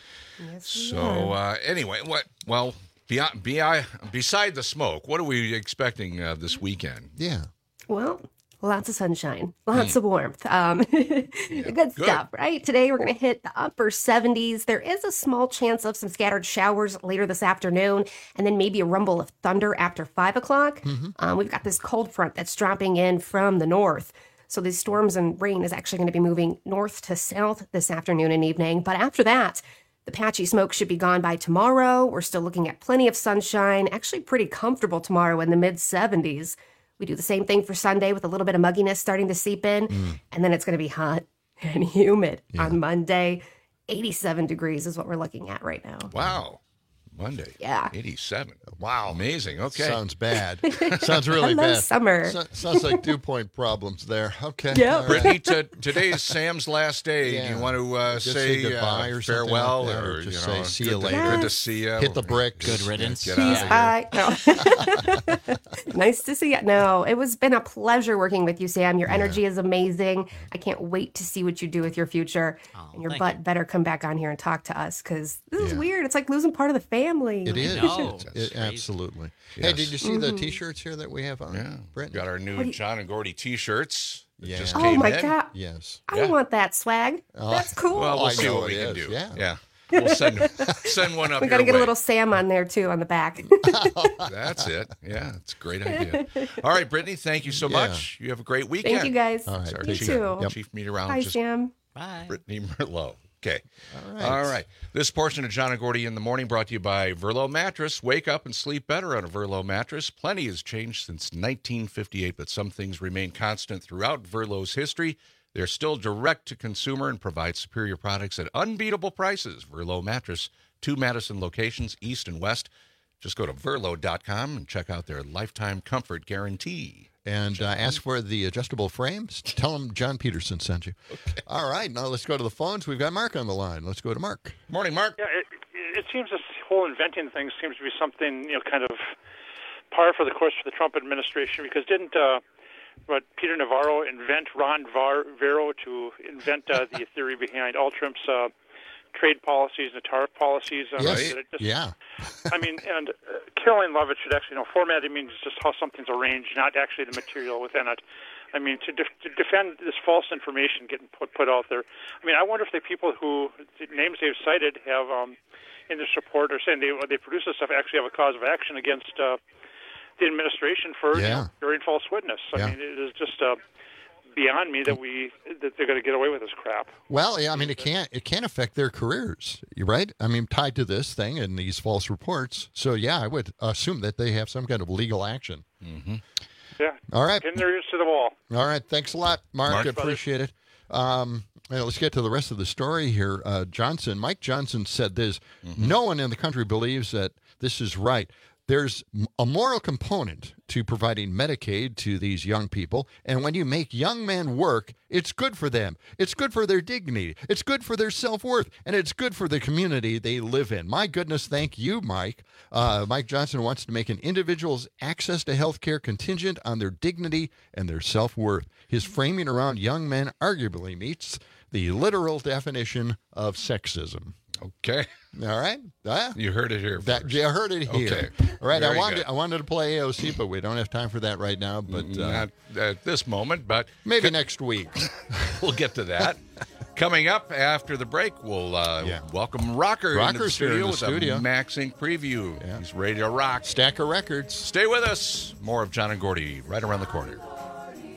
Speaker 21: So uh, anyway, what? Well, beyond, beyond, beside the smoke, what are we expecting uh, this weekend?
Speaker 20: Yeah.
Speaker 27: Well, lots of sunshine, lots
Speaker 21: Hmm.
Speaker 27: of warmth. Um, good stuff, right? Today we're going to hit the upper seventies. There is a small chance of some scattered showers later this afternoon, and then maybe a rumble of thunder after five o'clock. Um, we've got this cold front that's dropping in from the north. So these storms and rain is actually going to be moving north to south this afternoon and evening. But after that, the patchy smoke should be gone by tomorrow. We're still looking at plenty of sunshine, actually pretty comfortable tomorrow in the mid seventies. We do the same thing for Sunday with a little bit of mugginess starting to seep in. And then it's going to be hot and humid on Monday. eighty-seven degrees is what we're looking at right now.
Speaker 21: Wow. Monday.
Speaker 27: Yeah.
Speaker 21: eighty-seven. Wow. Amazing. Okay.
Speaker 20: Sounds bad. Sounds really
Speaker 27: Hello,
Speaker 20: bad.
Speaker 27: summer.
Speaker 20: So- sounds like dew point problems there. Okay.
Speaker 27: Yep.
Speaker 20: All right.
Speaker 21: Brittany, t- today is Sam's last day.
Speaker 20: Yeah.
Speaker 21: Do you want to uh,
Speaker 20: Just
Speaker 21: say,
Speaker 20: say goodbye
Speaker 21: uh,
Speaker 20: or something
Speaker 21: farewell,
Speaker 20: like that,
Speaker 21: or,
Speaker 20: or just
Speaker 21: you know,
Speaker 20: say, "See
Speaker 21: good
Speaker 20: you
Speaker 21: to-
Speaker 20: later."
Speaker 21: Good to see you.
Speaker 20: Hit the bricks.
Speaker 3: Good riddance.
Speaker 21: Get
Speaker 27: Peace,
Speaker 21: out of here.
Speaker 27: bye. No. Nice to see you. No, it was been a pleasure working with you, Sam. Your energy is amazing. I can't wait to see what you do with your future. and your
Speaker 3: thank
Speaker 27: butt better come back on here and talk to us because this is
Speaker 20: Yeah.
Speaker 27: weird. It's like losing part of the family.
Speaker 20: It is.
Speaker 3: know.
Speaker 20: It-
Speaker 3: That's
Speaker 20: absolutely. Hey,
Speaker 21: Yes.
Speaker 20: did you see the
Speaker 27: Mhm.
Speaker 20: T-shirts here that we have on?
Speaker 21: Yeah.
Speaker 20: Brittany?
Speaker 21: Got our new
Speaker 27: What do you-
Speaker 21: John and Gordy T-shirts. that
Speaker 20: Yeah.
Speaker 21: Just
Speaker 27: Oh
Speaker 21: came
Speaker 27: my
Speaker 21: in.
Speaker 27: God.
Speaker 20: Yes.
Speaker 27: I
Speaker 21: Yeah.
Speaker 27: want that swag.
Speaker 20: Oh.
Speaker 27: That's cool.
Speaker 21: Well, we'll
Speaker 20: I
Speaker 21: see
Speaker 20: know
Speaker 21: what we
Speaker 20: it
Speaker 21: can
Speaker 20: is,
Speaker 21: do.
Speaker 20: yeah.
Speaker 21: Yeah. We'll send send one up.
Speaker 27: we got to
Speaker 21: your
Speaker 27: get a
Speaker 21: way.
Speaker 27: little Sam on there too on the back.
Speaker 21: That's it. Yeah, it's a great idea. All right, Brittany, thank you so
Speaker 20: Yeah.
Speaker 21: much. You have a great weekend.
Speaker 27: Thank you guys.
Speaker 20: All right,
Speaker 21: It's our
Speaker 27: You
Speaker 21: chief,
Speaker 27: too.
Speaker 20: Yep.
Speaker 21: chief
Speaker 27: Hi,
Speaker 21: meteorologist,
Speaker 27: Sam.
Speaker 3: Bye.
Speaker 21: Brittany Merlot. Okay.
Speaker 20: All right.
Speaker 21: All right. This portion of John and Gordy in the Morning brought to you by Verlo Mattress. Wake up and sleep better on a Verlo mattress. Plenty has changed since nineteen fifty-eight, but some things remain constant throughout Verlo's history. They're still direct to consumer and provide superior products at unbeatable prices. Verlo Mattress, two Madison locations, east and west. Just go to verlo dot com and check out their lifetime comfort guarantee.
Speaker 20: And uh, ask for the adjustable frames. Tell them John Peterson sent you. Okay. All right. Now let's go to the phones. We've got Mark on the line. Let's go to Mark.
Speaker 21: Morning, Mark.
Speaker 4: Yeah, it, it seems this whole inventing thing seems to be something, you know, kind of par for the course for the Trump administration, because didn't uh, what Peter Navarro invent Ron Var- Vero to invent uh, the theory behind Altrump's uh, trade policies and tariff policies? Um,
Speaker 20: Yes.
Speaker 4: that it just,
Speaker 20: Yeah.
Speaker 4: I mean, and uh, Caroline Levitt should actually know formatting means just how something's arranged, not actually the material within it. I mean, to, def- to defend this false information getting put put out there. I mean, I wonder if the people who the names they've cited have um, in this report are saying they they produce this stuff actually have a cause of action against uh, the administration for
Speaker 20: Yeah.
Speaker 4: you know, bearing false witness. I
Speaker 20: Yeah.
Speaker 4: mean, it is just uh, beyond me that we that they're going to get away with this crap.
Speaker 20: Well, yeah, I mean, it can't it can't affect their careers, you right? I mean, tied to this thing and these false reports. So, yeah, I would assume that they have some kind of legal action.
Speaker 21: Mm-hmm.
Speaker 4: Yeah.
Speaker 20: All right.
Speaker 4: Pin their ears to the wall.
Speaker 20: All right. Thanks a lot, Mark.
Speaker 21: Mark.
Speaker 20: I appreciate it. Um, well, let's get to the rest of the story here. Uh, Johnson, Mike Johnson said this.
Speaker 21: Mm-hmm.
Speaker 20: No one in the country believes that this is right. There's a moral component to providing Medicaid to these young people. And when you make young men work, it's good for them. It's good for their dignity. It's good for their self-worth. And it's good for the community they live in. My goodness, thank you, Mike. Uh, Mike Johnson wants to make an individual's access to health care contingent on their dignity and their self-worth. His framing around young men arguably meets the literal definition of sexism.
Speaker 21: Okay.
Speaker 20: All right. Ah,
Speaker 21: You heard it here
Speaker 20: that,
Speaker 21: first.
Speaker 20: you heard it here.
Speaker 21: Okay.
Speaker 20: All right. I
Speaker 21: Very
Speaker 20: wanted
Speaker 21: good.
Speaker 20: I wanted to play A O C, but we don't have time for that right now. But uh,
Speaker 21: Not at this moment, but
Speaker 20: maybe next week.
Speaker 21: we'll get to that. Coming up after the break, we'll uh,
Speaker 20: Yeah.
Speaker 21: welcome Rocker into the
Speaker 20: Rocker's here in
Speaker 21: studio
Speaker 20: the
Speaker 21: with
Speaker 20: studio.
Speaker 21: a Max Inc preview.
Speaker 20: Yeah.
Speaker 21: He's ready to rock.
Speaker 20: Stack of records.
Speaker 21: Stay with us. More of John and Gordy right around the corner.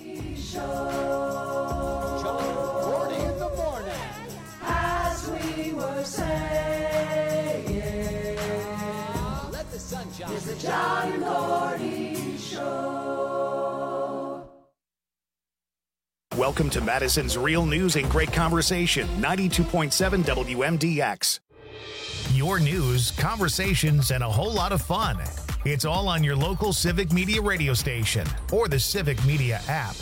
Speaker 5: Show.
Speaker 6: John Gordy in the morning.
Speaker 5: As we were saying,
Speaker 6: let the sun shine.
Speaker 5: it's the John Gordy Show.
Speaker 1: Welcome to Madison's Real News and Great Conversation, ninety-two point seven W M D X. Your news, conversations, and a whole lot of fun. It's all on your local Civic Media radio station or the Civic Media app.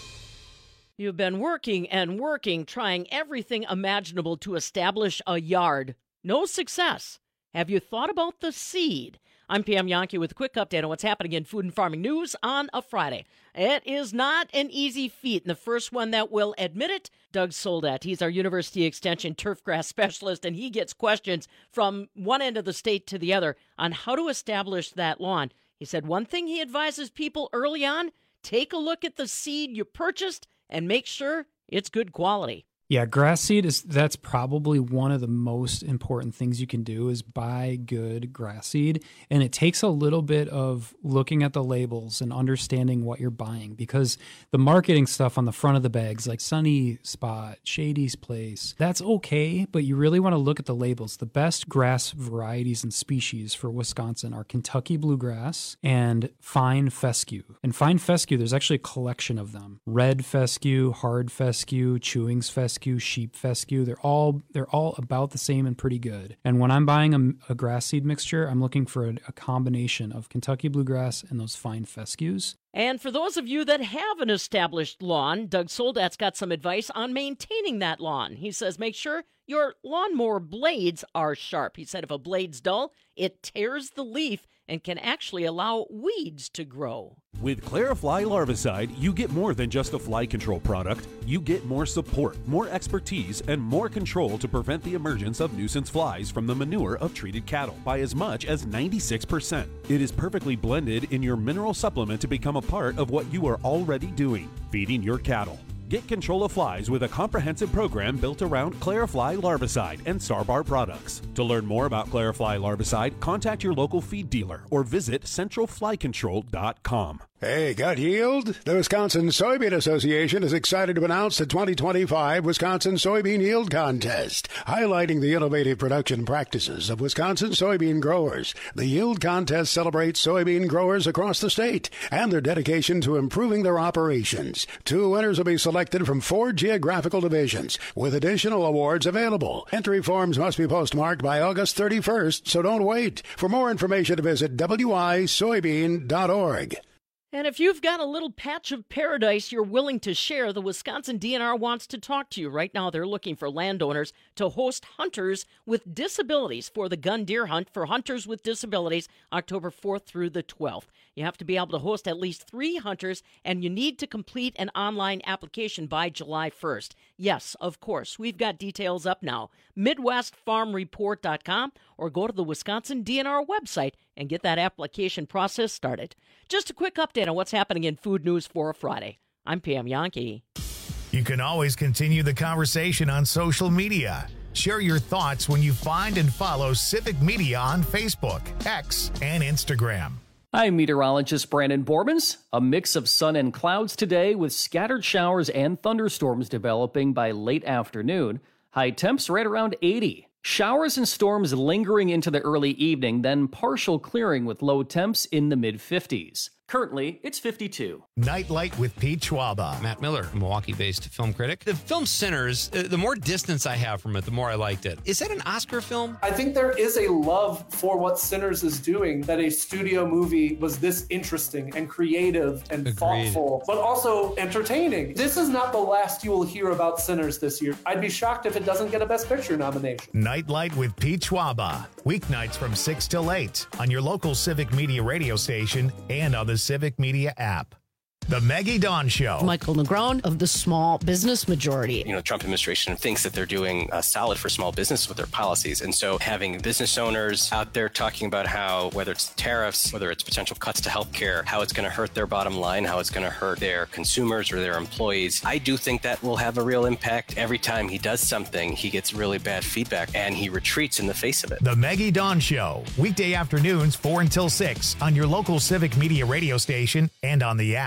Speaker 7: You've been working and working, trying everything imaginable to establish a yard. No success. Have you thought about the seed? I'm Pam Yankee with a quick update on what's happening in food and farming news on a Friday. It is not an easy feat, and the first one that will admit it, Doug Soldat. He's our University Extension turfgrass specialist, and he gets questions from one end of the state to the other on how to establish that lawn. He said one thing he advises people early on, take a look at the seed you purchased and make sure it's good quality.
Speaker 8: Yeah, grass seed is that's probably one of the most important things you can do is buy good grass seed. And it takes a little bit of looking at the labels and understanding what you're buying, because the marketing stuff on the front of the bags, like Sunny Spot, Shady's Place, that's okay, but you really want to look at the labels. The best grass varieties and species for Wisconsin are Kentucky bluegrass and fine fescue. And fine fescue, there's actually a collection of them. Red fescue, hard fescue, chewings fescue, sheep fescue. They're all they're all about the same and pretty good. And when I'm buying a, a grass seed mixture, I'm looking for a, a combination of Kentucky bluegrass and those fine fescues.
Speaker 7: And for those of you that have an established lawn, Doug Soldat's got some advice on maintaining that lawn. He says make sure your lawnmower blades are sharp. He said if a blade's dull, it tears the leaf and can actually allow weeds to grow.
Speaker 9: With Clarifly Larvicide, you get more than just a fly control product. You get more support, more expertise, and more control to prevent the emergence of nuisance flies from the manure of treated cattle by as much as ninety-six percent. It is perfectly blended in your mineral supplement to become a part of what you are already doing, feeding your cattle. Get control of flies with a comprehensive program built around Clarifly Larvicide and Starbar products. To learn more about Clarifly Larvicide, contact your local feed dealer or visit central fly control dot com.
Speaker 10: Hey, got yield? The Wisconsin Soybean Association is excited to announce the twenty twenty-five Wisconsin Soybean Yield Contest, highlighting the innovative production practices of Wisconsin soybean growers. The Yield Contest celebrates soybean growers across the state and their dedication to improving their operations. Two winners will be selected from four geographical divisions, with additional awards available. Entry forms must be postmarked by August thirty-first, so don't wait. For more information, visit w i soybean dot org.
Speaker 7: And if you've got a little patch of paradise you're willing to share, the Wisconsin D N R wants to talk to you. Right now, they're looking for landowners to host hunters with disabilities for the gun deer hunt for hunters with disabilities, October fourth through the twelfth. You have to be able to host at least three hunters, and you need to complete an online application by July first. Yes, of course, we've got details up now. Midwest Farm Report dot com, or go to the Wisconsin D N R website and get that application process started. Just a quick update on what's happening in food news for a Friday. I'm Pam Yankee.
Speaker 1: You can always continue the conversation on social media. Share your thoughts when you find and follow Civic Media on Facebook, X, and Instagram.
Speaker 11: I'm meteorologist Brandon Bormans. A mix of sun and clouds today with scattered showers and thunderstorms developing by late afternoon. High temps right around eighty. Showers and storms lingering into the early evening, then partial clearing with low temps in the mid fifties. Currently, it's fifty-two.
Speaker 1: Nightlight with Pete Schwaba.
Speaker 12: Matt Miller, Milwaukee-based film critic. The film Sinners, uh, the more distance I have from it, the more I liked it. Is that an Oscar film?
Speaker 14: I think there is a love for what Sinners is doing, that a studio movie was this interesting and creative and
Speaker 12: Agreed.
Speaker 14: thoughtful, but also entertaining. This is not the last you will hear about Sinners this year. I'd be shocked if it doesn't get a Best Picture nomination.
Speaker 1: Nightlight with Pete Schwaba. Weeknights from six till eight on your local Civic Media radio station and on the Civic Media app. The Maggie Dawn Show.
Speaker 28: Michael Negron of the Small Business Majority.
Speaker 29: You know, the Trump administration thinks that they're doing uh, solid for small business with their policies. And so having business owners out there talking about how, whether it's tariffs, whether it's potential cuts to healthcare, how it's going to hurt their bottom line, how it's going to hurt their consumers or their employees, I do think that will have a real impact. Every time he does something, he gets really bad feedback and he retreats in the face of it.
Speaker 1: The Maggie Dawn Show. Weekday afternoons, four until six on your local Civic Media radio station and on the app.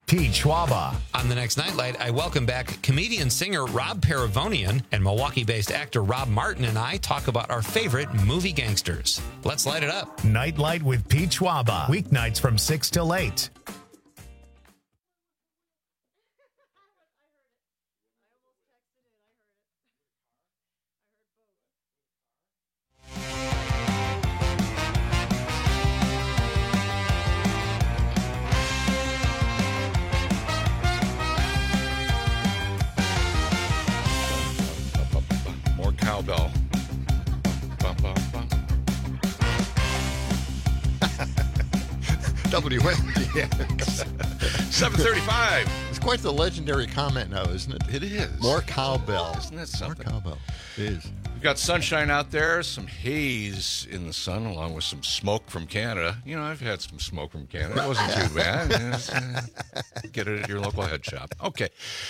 Speaker 1: Pete Schwaba.
Speaker 12: On the next Nightlight, I welcome back comedian singer Rob Paravonian, and Milwaukee-based actor Rob Martin and I talk about our favorite movie gangsters. Let's light it up.
Speaker 1: Nightlight with Pete Schwaba. Weeknights from six till eight.
Speaker 21: More cowbell. Bum, bum, bum.
Speaker 20: W M D X.
Speaker 21: seven thirty-five.
Speaker 20: It's quite the legendary comment now, isn't it?
Speaker 21: It is.
Speaker 20: More cowbell.
Speaker 21: Isn't that something?
Speaker 20: More cowbell. It is.
Speaker 21: We've got sunshine out there, some haze in the sun, along with some smoke from Canada. You know, I've had some smoke from Canada. It wasn't too bad. It was, uh, get it at your local head shop. Okay.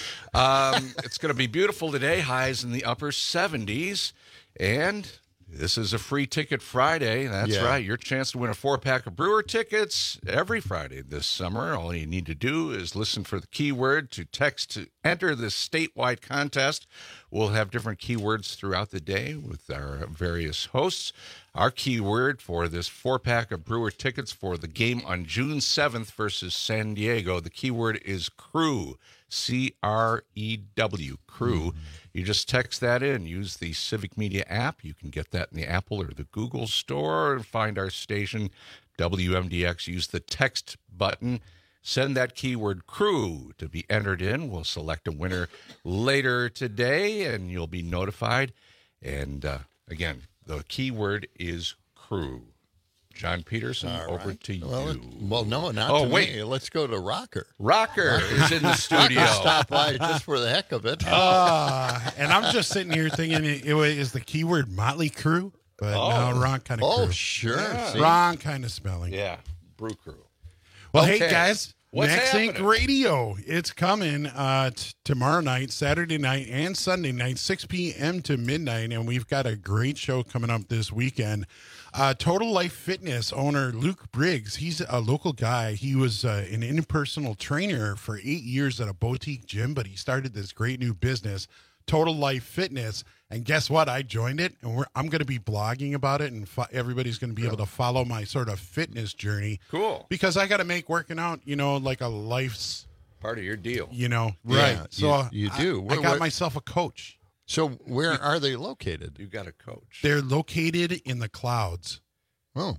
Speaker 21: Um, it's going to be beautiful today. Highs in the upper seventies. And this is a free ticket Friday. That's
Speaker 20: Yeah.
Speaker 21: right. Your chance to win a four-pack of Brewer tickets every Friday this summer. All you need to do is listen for the keyword to text to enter this statewide contest. We'll have different keywords throughout the day with our various hosts. Our keyword for this four-pack of Brewer tickets for the game on June seventh versus San Diego, the keyword is crew, C R E W, crew. Mm-hmm. You just text that in. Use the Civic Media app. You can get that in the Apple or the Google store and find our station, W M D X. Use the text button. Send that keyword crew to be entered in. We'll select a winner later today, and you'll be notified. And uh, again, the keyword is crew. John Peterson,
Speaker 20: All
Speaker 21: over
Speaker 20: right.
Speaker 21: to you.
Speaker 20: Well, it- well, no, not
Speaker 21: oh,
Speaker 20: to
Speaker 21: wait.
Speaker 20: me. Let's go to Rocker.
Speaker 21: Rocker is in the studio.
Speaker 20: Stop by just for the heck of it.
Speaker 2: Uh, and I'm just sitting here thinking, it, it is the keyword Motley Crue? But
Speaker 21: Oh.
Speaker 2: no, wrong kind of
Speaker 20: Oh,
Speaker 2: crew.
Speaker 20: sure.
Speaker 21: Yeah.
Speaker 20: See?
Speaker 2: Wrong kind of spelling.
Speaker 21: Yeah, Brew Crew.
Speaker 2: Well,
Speaker 21: Okay.
Speaker 2: hey, guys.
Speaker 21: What's
Speaker 2: Next Inc
Speaker 21: happening?
Speaker 2: Radio. It's coming uh, t- tomorrow night, Saturday night, and Sunday night, six p.m. to midnight. And we've got a great show coming up this weekend. Uh, Total Life Fitness owner Luke Briggs, he's a local guy. He was uh, an impersonal trainer for eight years at a boutique gym, but he started this great new business, Total Life Fitness. And guess what? I joined it, and we're, I'm going to be blogging about it, and fo- everybody's going to be able to follow my sort of fitness journey.
Speaker 21: Cool.
Speaker 2: Because I got to make working out, you know, like a life's,
Speaker 21: Part of your deal.
Speaker 2: you know,
Speaker 20: Yeah,
Speaker 2: right. So
Speaker 20: you- you
Speaker 2: I-
Speaker 20: do.
Speaker 2: I,
Speaker 20: Where-
Speaker 2: got
Speaker 20: where-
Speaker 2: myself a coach.
Speaker 20: So where are they located?
Speaker 21: You got a coach.
Speaker 2: They're located in the clouds.
Speaker 20: Oh.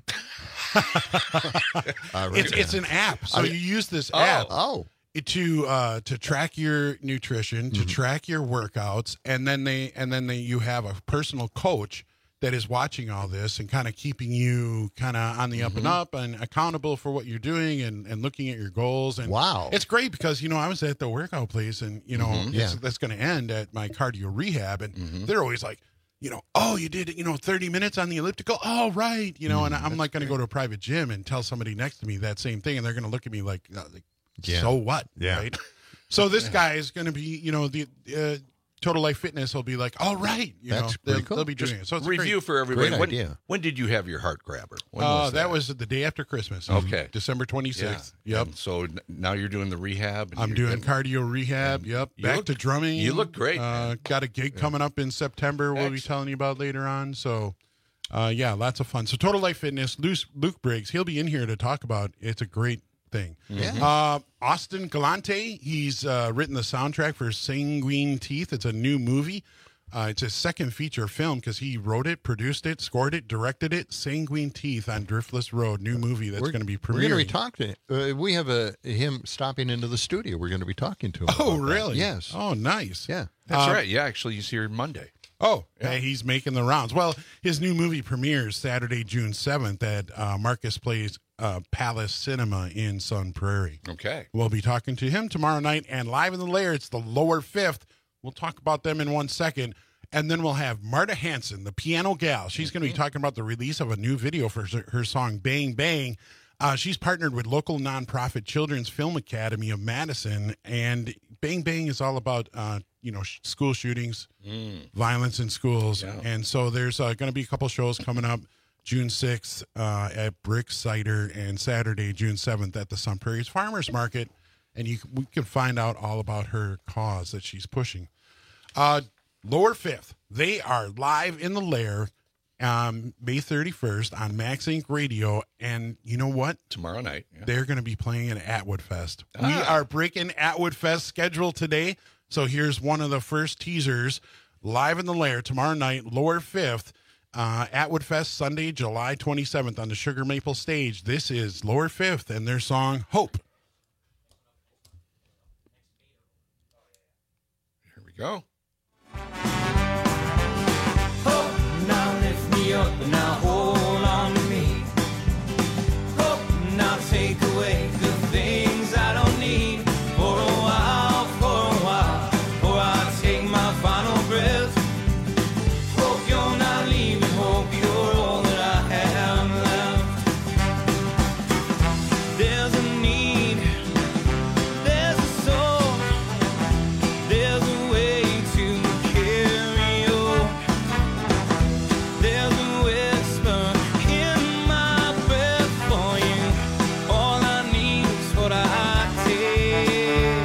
Speaker 20: All right.
Speaker 2: It's it's an app. So
Speaker 20: I-
Speaker 2: you use this
Speaker 21: Oh.
Speaker 2: app
Speaker 20: Oh.
Speaker 2: to uh, to track your nutrition, to
Speaker 20: Mm-hmm.
Speaker 2: track your workouts, and then they and then they, you have a personal coach that is watching all this and kind of keeping you kind of on the up
Speaker 20: Mm-hmm.
Speaker 2: and up and accountable for what you're doing and, and looking at your goals. And
Speaker 20: Wow.
Speaker 2: it's great because, you know, I was at the workout place and, you know,
Speaker 20: Mhm.
Speaker 2: it's,
Speaker 20: Yeah.
Speaker 2: that's going to end at my cardio rehab. And
Speaker 20: Mm-hmm.
Speaker 2: they're always like, you know, oh, you did, you know, thirty minutes on the elliptical. Oh, right. You know, and
Speaker 20: Mm,
Speaker 2: I'm like going to go to a private gym and tell somebody next to me that same thing. And they're going to look at me like, uh, like
Speaker 20: Yeah.
Speaker 2: so what?
Speaker 20: Yeah.
Speaker 2: Right. So this guy is going to be, you know, the uh, Total Life Fitness will be like, all right, you
Speaker 20: That's
Speaker 2: know,
Speaker 20: pretty
Speaker 2: they'll,
Speaker 20: cool.
Speaker 2: they'll be
Speaker 21: Just
Speaker 2: doing it. So it's
Speaker 21: review
Speaker 2: great.
Speaker 21: for everybody.
Speaker 20: Great
Speaker 21: when,
Speaker 20: idea.
Speaker 21: when did you have your heart grabber? When
Speaker 2: Uh,
Speaker 21: was
Speaker 2: that? was the day after Christmas.
Speaker 21: Okay.
Speaker 2: December
Speaker 21: Yeah.
Speaker 2: twenty-sixth. Yep.
Speaker 21: And so n- now you're doing the rehab. and
Speaker 2: I'm
Speaker 21: you're
Speaker 2: doing
Speaker 21: getting-
Speaker 2: cardio rehab. Yep.
Speaker 21: you
Speaker 2: Back
Speaker 21: look-
Speaker 2: to drumming.
Speaker 21: you look great,
Speaker 2: Uh,
Speaker 21: man.
Speaker 2: got a gig coming up in September. We'll be
Speaker 21: Excellent.
Speaker 2: telling you about later on. So, uh, yeah, lots of fun. So Total Life Fitness, Luke, Luke Briggs, he'll be in here to talk about. It's a great thing.
Speaker 20: Yeah.
Speaker 2: Uh, Austin Galante, he's uh, written the soundtrack for Sanguine Teeth. It's a new movie. Uh, it's his second feature film because he wrote it, produced it, scored it, directed it. Sanguine Teeth on Driftless Road, new movie that's
Speaker 20: We're
Speaker 2: going to be
Speaker 20: We're
Speaker 2: premiering.
Speaker 20: going to be talking. Uh, we have a him stopping into the studio. We're going to be talking to him.
Speaker 2: Oh,
Speaker 20: about that.
Speaker 2: really?
Speaker 20: Yes.
Speaker 2: Oh, nice.
Speaker 20: Yeah.
Speaker 21: That's
Speaker 2: Um,
Speaker 21: right. Yeah, actually, he's here Monday.
Speaker 2: Oh, hey, he's making the rounds. Well, his new movie premieres Saturday, June seventh at uh, Marcus Place uh, Palace Cinema in Sun Prairie.
Speaker 21: Okay.
Speaker 2: We'll be talking to him tomorrow night. And live in the lair, it's the Lower Fifth. We'll talk about them in one second. And then we'll have Marta Hanson, the piano gal. She's going to be talking about the release of a new video for her, her song Bang Bang. Uh, she's partnered with local nonprofit Children's Film Academy of Madison. And Bang Bang is all about, uh, you know, sh- school shootings,
Speaker 21: Mm.
Speaker 2: violence in schools.
Speaker 21: Yeah.
Speaker 2: And so there's uh, going to be a couple shows coming up June sixth uh, at Brick Cider and Saturday, June seventh at the Sun Prairies Farmers Market. and you we can find out all about her cause that she's pushing. Uh, Lower Fifth, they are live in the Lair um, May thirty-first on Max Inc Radio, and you know what?
Speaker 21: Tomorrow night. Yeah.
Speaker 2: They're going to be playing at Atwood Fest.
Speaker 21: Ah.
Speaker 2: We are breaking Atwood Fest schedule today, so here's one of the first teasers. Live in the Lair tomorrow night, Lower Fifth, uh, Atwood Fest Sunday, July twenty-seventh on the Sugar Maple stage. This is Lower Fifth and their song Hope.
Speaker 21: Here we go.
Speaker 13: Hope now lift me up and now hold on to me. Hope now take away the things I don't need. For a while, for a while, or I take my final breath. Hope you're not leaving, hope you're all that I have left. There's a need, there's a soul, there's a way to carry on. There's a whisper in my breath for you. All I need is what I take.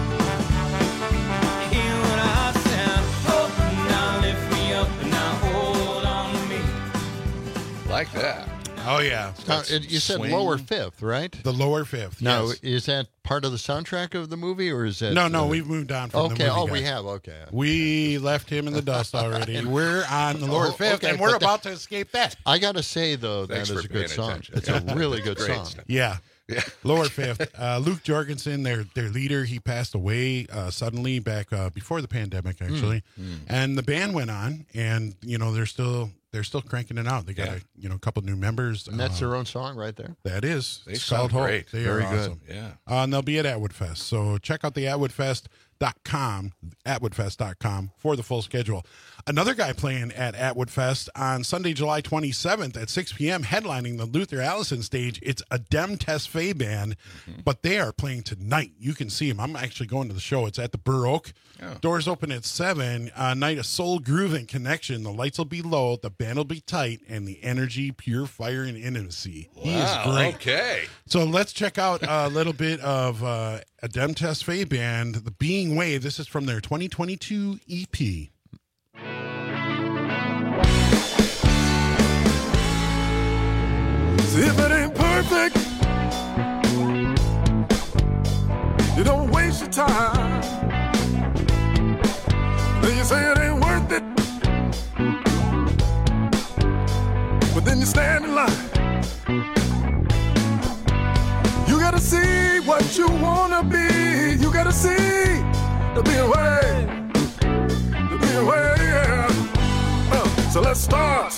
Speaker 13: Hear what I said. Hope now lift me up and now hold on to me.
Speaker 21: Like that.
Speaker 2: Oh, yeah.
Speaker 20: Now, it- you said
Speaker 21: Swing.
Speaker 20: Lower Fifth, right?
Speaker 2: The Lower Fifth,
Speaker 20: Now,
Speaker 2: yes.
Speaker 20: is that part of the soundtrack of the movie, or is it?
Speaker 2: No, no,
Speaker 20: uh,
Speaker 2: we've moved on from
Speaker 20: okay,
Speaker 2: the movie.
Speaker 20: oh, we
Speaker 2: guys.
Speaker 20: have, okay.
Speaker 2: We left him in the dust already. We're on the Lower
Speaker 20: Oh,
Speaker 2: Fifth,
Speaker 20: okay,
Speaker 2: and we're
Speaker 20: but
Speaker 2: about
Speaker 20: that-
Speaker 2: to escape that.
Speaker 20: I got to say, though,
Speaker 21: Thanks
Speaker 20: that is
Speaker 21: for
Speaker 20: a good
Speaker 21: paying
Speaker 20: song.
Speaker 21: attention.
Speaker 20: It's a really good
Speaker 21: Great
Speaker 20: song.
Speaker 21: stuff.
Speaker 2: Yeah.
Speaker 21: Yeah.
Speaker 2: Lower Fifth. Uh, Luke Jorgensen, their their leader, he passed away uh, suddenly back uh, before the pandemic, actually.
Speaker 21: Mm.
Speaker 2: And the band went on, and you know they're still they're still cranking it out. They got
Speaker 21: Yeah.
Speaker 2: a you know a couple new members.
Speaker 20: And that's
Speaker 2: uh,
Speaker 20: their own song right there.
Speaker 2: That is.
Speaker 21: They
Speaker 2: It's
Speaker 21: sound
Speaker 2: called Hope.
Speaker 21: great.
Speaker 2: They
Speaker 20: Very
Speaker 2: are
Speaker 20: good.
Speaker 2: awesome.
Speaker 21: Yeah.
Speaker 2: Uh, and they'll be at Atwood Fest. So check out the atwood fest dot com, atwood fest dot com for the full schedule. Another guy playing at Atwood Fest on Sunday, July twenty-seventh at six p.m., headlining the Luther Allison stage. It's a Dem Tesfaye band,
Speaker 21: Mm-hmm.
Speaker 2: but they are playing tonight. You can see them. I'm actually going to the show. It's at the Burr Oak.
Speaker 21: Oh.
Speaker 2: Doors open at seven. Uh, night of soul grooving connection. The lights will be low, the band will be tight, and the energy, pure fire, and intimacy. He
Speaker 21: Wow,
Speaker 2: is great.
Speaker 21: okay.
Speaker 2: So let's check out a little bit of uh, a Dem Tesfaye band, The Being Way. This is from their twenty twenty-two E P.
Speaker 15: See, if it ain't perfect, you don't waste your time. Then you say it ain't worth it, but then you stand in line. You gotta see what you wanna be. You gotta see the being way, the being way, yeah. Uh, so let's start.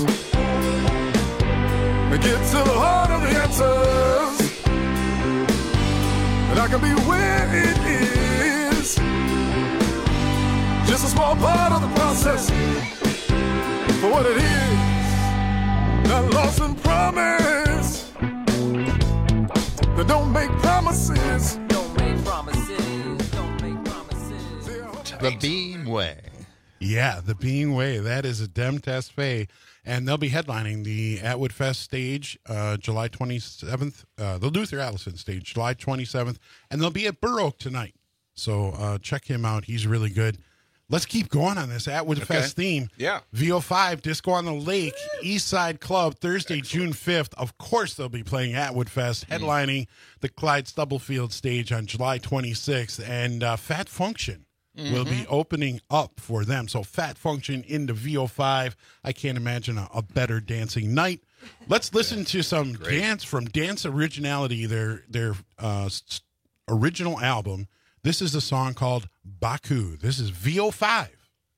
Speaker 15: And get to the heart of the answers. And I can be where it is. Just a small part of the process. For what it is. Not lost in promise. But don't make promises.
Speaker 13: Don't make promises. Don't make promises.
Speaker 20: The Being Way.
Speaker 2: Yeah, The Being Way. That is a Dem Tesfaye. And they'll be headlining the Atwood Fest stage uh, July twenty-seventh, uh, the Luther Allison stage, July twenty-seventh. And they'll be at Burr Oak tonight. So uh, check him out. He's really good. Let's keep going on this Atwood
Speaker 21: Okay.
Speaker 2: Fest theme.
Speaker 21: Yeah.
Speaker 2: V O five, Disco on the Lake, East Side Club, Thursday, June fifth. Of course, they'll be playing Atwood Fest, headlining the Clyde Stubblefield stage on July twenty-sixth. And uh, Fat Function will be opening up for them. So Fat Function into V O five. I can't imagine a, a better dancing night. Let's listen to some dance from Dance Originality, their, their uh, s- original album. This is a song called Baku. This is V O five.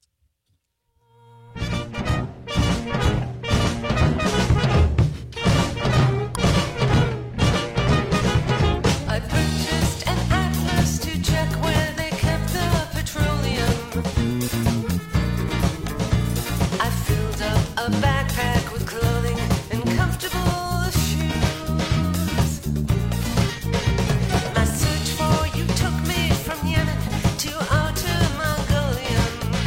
Speaker 13: I purchased an atlas to check where they kept the petroleum. I filled up a backpack with clothing and comfortable shoes. My search for you took me from Yemen to outer Mongolian.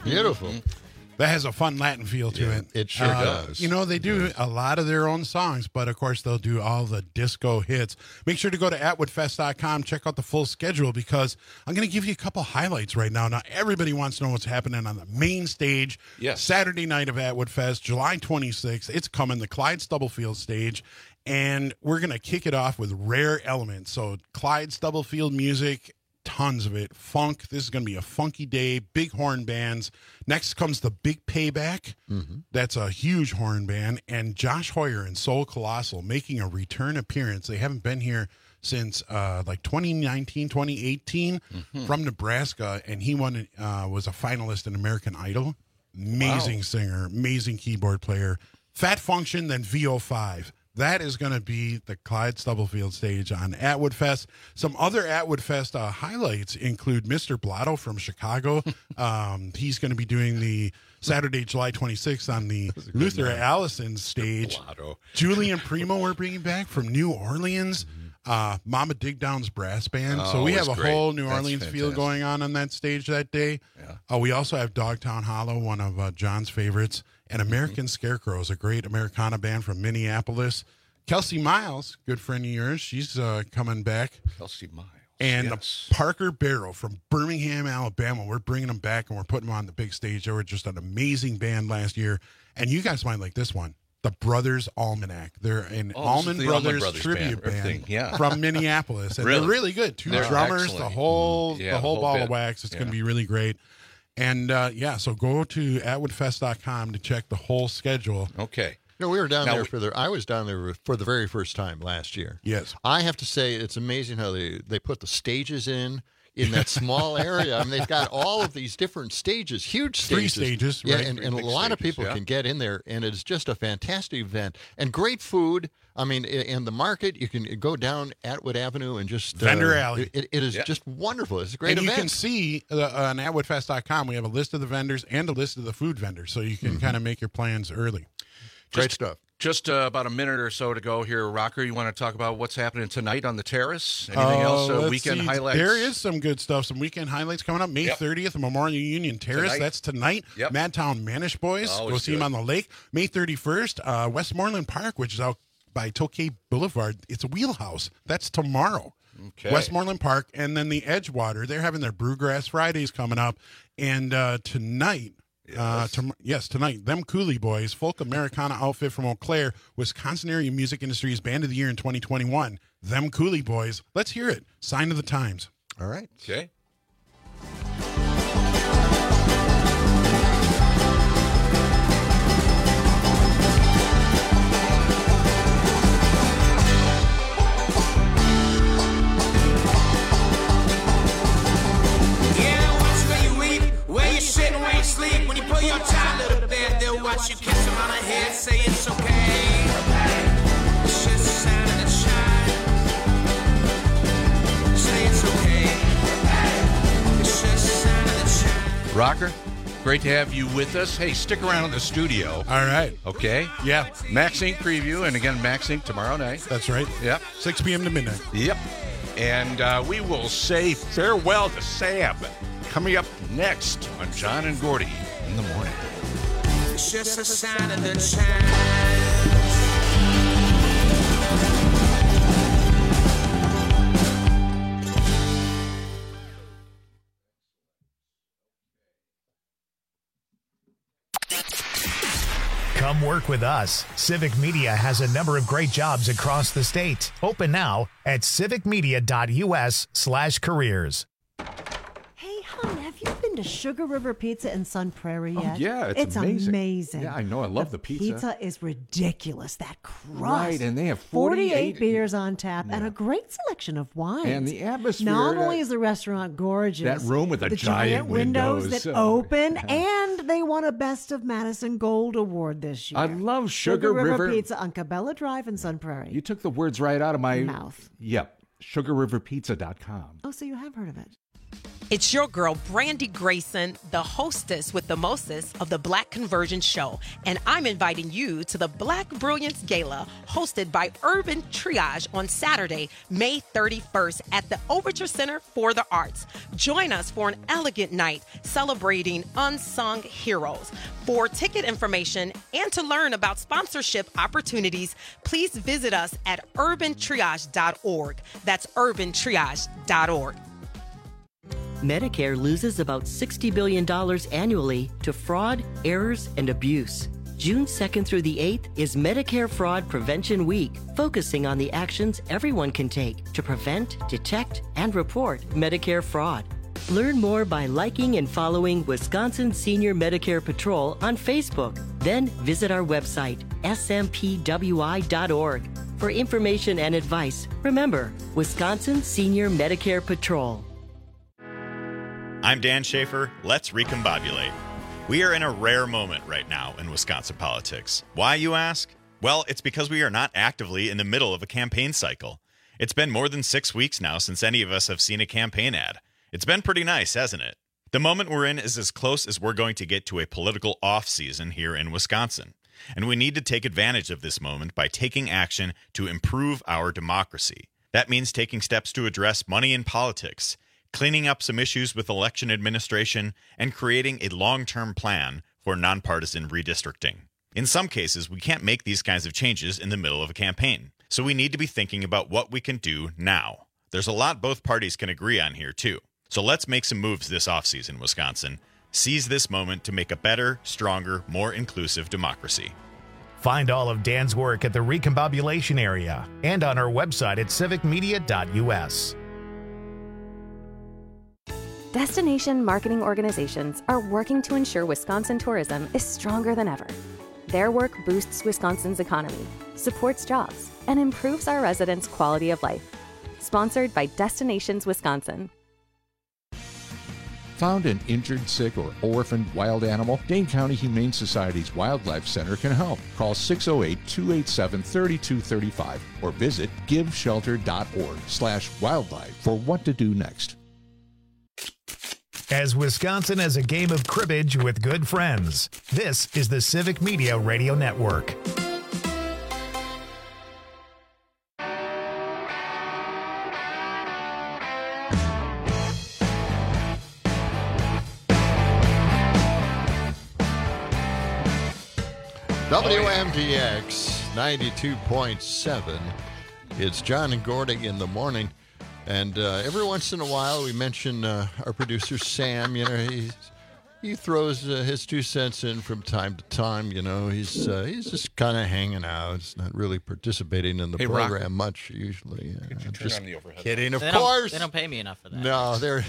Speaker 20: Beautiful.
Speaker 2: That has a fun Latin feel to
Speaker 20: Yeah,
Speaker 2: it.
Speaker 20: it sure
Speaker 2: Uh,
Speaker 20: does.
Speaker 2: You know, they do a lot of their own songs, but of course they'll do all the disco hits. Make sure to go to atwood fest dot com, check out the full schedule, because I'm going to give you a couple highlights right now. Now, everybody wants to know what's happening on the main stage.
Speaker 21: Yes.
Speaker 2: Saturday night of Atwood Fest, July twenty-sixth. It's coming, the Clyde Stubblefield stage. And we're going to kick it off with Rare Elements. So Clyde Stubblefield music, tons of it. Funk. This is going to be a funky day. Big horn bands. Next comes the Big Payback.
Speaker 20: Mm-hmm.
Speaker 2: That's a huge horn band. And Josh Hoyer and Soul Colossal making a return appearance. They haven't been here since uh, like twenty nineteen, twenty eighteen
Speaker 21: Mhm.
Speaker 2: from Nebraska. And he won, uh, was a finalist in American Idol. Amazing
Speaker 21: Wow.
Speaker 2: singer, amazing keyboard player. Fat Function, then V O five. That is going to be the Clyde Stubblefield stage on Atwood Fest. Some other Atwood Fest uh, highlights include Mister Blotto from Chicago. um, he's going to be doing the Saturday, July twenty-sixth on the Luther
Speaker 21: name.
Speaker 2: Allison stage.
Speaker 21: Blotto.
Speaker 2: Julian Primo we're bringing back from New Orleans. Uh, Mama Digdown's brass band. so
Speaker 21: Oh,
Speaker 2: we have a
Speaker 21: it's great.
Speaker 2: whole New
Speaker 21: That's
Speaker 2: Orleans feel
Speaker 21: fantastic.
Speaker 2: going on on that stage that day.
Speaker 21: Yeah.
Speaker 2: Uh, we also have Dogtown Hollow, one of uh, John's favorites, and American Scarecrows, a great Americana band from Minneapolis. Kelsey Miles, good friend of yours, she's uh, coming back.
Speaker 21: Kelsey Miles.
Speaker 2: And
Speaker 21: yes.
Speaker 2: Parker Barrow from Birmingham, Alabama. We're bringing them back, and we're putting them on the big stage. They were just an amazing band last year. And you guys might like this one. The Brothers Almanac. They're an
Speaker 21: Oh, this is
Speaker 2: Allman
Speaker 21: the
Speaker 2: Brothers,
Speaker 21: Allman Brothers
Speaker 2: tribute
Speaker 21: band,
Speaker 2: band,
Speaker 21: everything, yeah.
Speaker 2: from Minneapolis. And
Speaker 21: Really?
Speaker 2: they're really good. Two
Speaker 21: They're
Speaker 2: drummers,
Speaker 21: excellent.
Speaker 2: the whole
Speaker 21: Yeah,
Speaker 2: the
Speaker 21: the
Speaker 2: whole
Speaker 21: whole
Speaker 2: ball
Speaker 21: bit.
Speaker 2: of wax. It's going
Speaker 21: Yeah.
Speaker 2: to be really great. And uh, yeah, so go to atwood fest dot com to check the whole schedule.
Speaker 21: Okay.
Speaker 20: No, we were down
Speaker 21: Now
Speaker 20: there
Speaker 21: we-
Speaker 20: for the. I was down there for the very first time last year.
Speaker 2: Yes.
Speaker 20: I have to say it's amazing how they they put the stages in in that small area. I mean, they've got all of these different stages, huge
Speaker 2: Three
Speaker 20: stages.
Speaker 2: stages,
Speaker 20: yeah,
Speaker 2: right.
Speaker 20: and,
Speaker 2: Three
Speaker 20: and a
Speaker 21: big
Speaker 20: lot of
Speaker 21: stages,
Speaker 20: people
Speaker 21: yeah.
Speaker 20: can get in there, and it's just a fantastic event and great food. I mean, i- in the market, you can go down Atwood Avenue and just
Speaker 2: Vendor
Speaker 20: uh,
Speaker 2: Alley.
Speaker 20: It, it is
Speaker 21: Yeah.
Speaker 20: just wonderful. It's a great
Speaker 2: And you
Speaker 20: event.
Speaker 2: can see uh, on atwood fest dot com, we have a list of the vendors and a list of the food vendors, so you can kind of make your plans early.
Speaker 20: great
Speaker 21: Just-
Speaker 20: stuff.
Speaker 21: Just uh, about a minute or so to go here, Rocker. You want to talk about what's happening tonight on the terrace? Anything
Speaker 2: Uh,
Speaker 21: else? Uh,
Speaker 2: let's
Speaker 21: weekend
Speaker 2: see.
Speaker 21: highlights?
Speaker 2: There is some good stuff. Some weekend highlights coming up. May
Speaker 21: Yep.
Speaker 2: thirtieth, Memorial Union Terrace.
Speaker 21: Tonight.
Speaker 2: That's tonight.
Speaker 21: Yep.
Speaker 2: Madtown Manish Boys.
Speaker 21: Always
Speaker 2: Go see them
Speaker 21: good.
Speaker 2: on the lake. May thirty-first, uh, Westmoreland Park, which is out by Tokay Boulevard. It's a wheelhouse. That's tomorrow.
Speaker 21: Okay.
Speaker 2: Westmoreland Park. And then the Edgewater. They're having their Brewgrass Fridays coming up. And uh, tonight, Uh, tom- yes, tonight, them Cooley Boys, folk Americana outfit from Eau Claire, Wisconsin Area Music Industry's Band of the Year in twenty twenty-one. Them Cooley Boys. Let's hear it. Sign of the Times.
Speaker 20: All right.
Speaker 21: Okay.
Speaker 13: Yeah, watch where you eat, where you sit, and where you sleep. When you put your child to bed, they'll watch you kiss him on the head, say it's okay. It's just the sound of the child. Say it's okay. It's just the sound of the child.
Speaker 21: Rocker, great to have you with us. Hey, stick around in the studio.
Speaker 2: All right.
Speaker 21: Okay?
Speaker 2: Yeah.
Speaker 21: Max Inc preview, and again, Max Inc tomorrow night.
Speaker 2: That's right.
Speaker 21: Yep.
Speaker 2: six p.m. to midnight.
Speaker 21: Yep. And uh, we will say farewell to Sam. Coming up next on John and Gordy in the morning.
Speaker 13: It's just the sound of the child.
Speaker 1: Come work with us. Civic Media has a number of great jobs across the state. Open now at civicmedia.us slash careers.
Speaker 16: Hey, hon, have you been to Sugar River Pizza in Sun Prairie
Speaker 17: Oh,
Speaker 16: yet?
Speaker 17: yeah, it's amazing.
Speaker 16: amazing.
Speaker 17: Yeah, I know. I love the pizza.
Speaker 16: Pizza is ridiculous. That crust.
Speaker 17: Right, and they have
Speaker 16: forty-eight,
Speaker 17: forty-eight
Speaker 16: beers on tap and a great selection of wines.
Speaker 17: And the atmosphere,
Speaker 16: Not
Speaker 17: that-
Speaker 16: only is the restaurant gorgeous,
Speaker 17: that room with the
Speaker 16: giant,
Speaker 17: giant
Speaker 16: windows,
Speaker 17: windows,
Speaker 16: that
Speaker 17: oh,
Speaker 16: open,
Speaker 17: yeah.
Speaker 16: and they won a Best of Madison Gold Award this year.
Speaker 17: I love Sugar
Speaker 16: River,
Speaker 17: River-
Speaker 16: Pizza on Cabela Drive in Sun Prairie.
Speaker 17: You took the words right out of my
Speaker 16: Mouth.
Speaker 17: Yep. sugar river pizza dot com.
Speaker 16: Oh, so you have heard of it.
Speaker 3: It's your girl, Brandy Grayson, the hostess with the mostest of the Black Conversion Show. And I'm inviting you to the Black Brilliance Gala hosted by Urban Triage on Saturday, May thirty-first at the Overture Center for the Arts. Join us for an elegant night celebrating unsung heroes. For ticket information and to learn about sponsorship opportunities, please visit us at urban triage dot org. That's urban triage dot org.
Speaker 18: Medicare loses about sixty billion dollars annually to fraud, errors, and abuse. June second through the eighth is Medicare Fraud Prevention Week, focusing on the actions everyone can take to prevent, detect, and report Medicare fraud. Learn more by liking and following Wisconsin Senior Medicare Patrol on Facebook. Then visit our website, S M P W I dot org. For information and advice, remember, Wisconsin Senior Medicare Patrol.
Speaker 19: I'm Dan Schaefer. Let's recombobulate. We are in a rare moment right now in Wisconsin politics. Why, you ask? Well, it's because we are not actively in the middle of a campaign cycle. It's been more than six weeks now since any of us have seen a campaign ad. It's been pretty nice, hasn't it? The moment we're in is as close as we're going to get to a political off-season here in Wisconsin. And we need to take advantage of this moment by taking action to improve our democracy. That means taking steps to address money in politics, cleaning up some issues with election administration, and creating a long-term plan for nonpartisan redistricting. In some cases, we can't make these kinds of changes in the middle of a campaign, so we need to be thinking about what we can do now. There's a lot both parties can agree on here, too. So let's make some moves this offseason, Wisconsin. Seize this moment to make a better, stronger, more inclusive democracy.
Speaker 1: Find all of Dan's work at the Recombobulation area and on our website at civic media dot U S.
Speaker 22: Destination marketing organizations are working to ensure Wisconsin tourism is stronger than ever. Their work boosts Wisconsin's economy, supports jobs, and improves our residents' quality of life. Sponsored by Destinations Wisconsin.
Speaker 17: Found an injured, sick, or orphaned wild animal? Dane County Humane Society's Wildlife Center can help. Call six oh eight, two eight seven, three two three five or visit giveshelter.org slash wildlife for what to do next.
Speaker 1: As Wisconsin has a game of cribbage with good friends, this is the Civic Media Radio Network.
Speaker 20: W M D X ninety-two point seven. It's John and Gordy in the morning. And uh, every once in a while, we mention uh, our producer, Sam. You know, he, he throws uh, his two cents in from time to time. You know, he's uh, he's just kind of hanging out. He's not really participating in the
Speaker 21: Hey,
Speaker 20: program
Speaker 21: Rock.
Speaker 20: much, usually.
Speaker 21: Could you
Speaker 20: Uh,
Speaker 21: turn
Speaker 20: just
Speaker 21: on the overhead?
Speaker 20: kidding, of
Speaker 23: They don't-
Speaker 20: course.
Speaker 23: they don't pay me enough for that.
Speaker 20: No, they're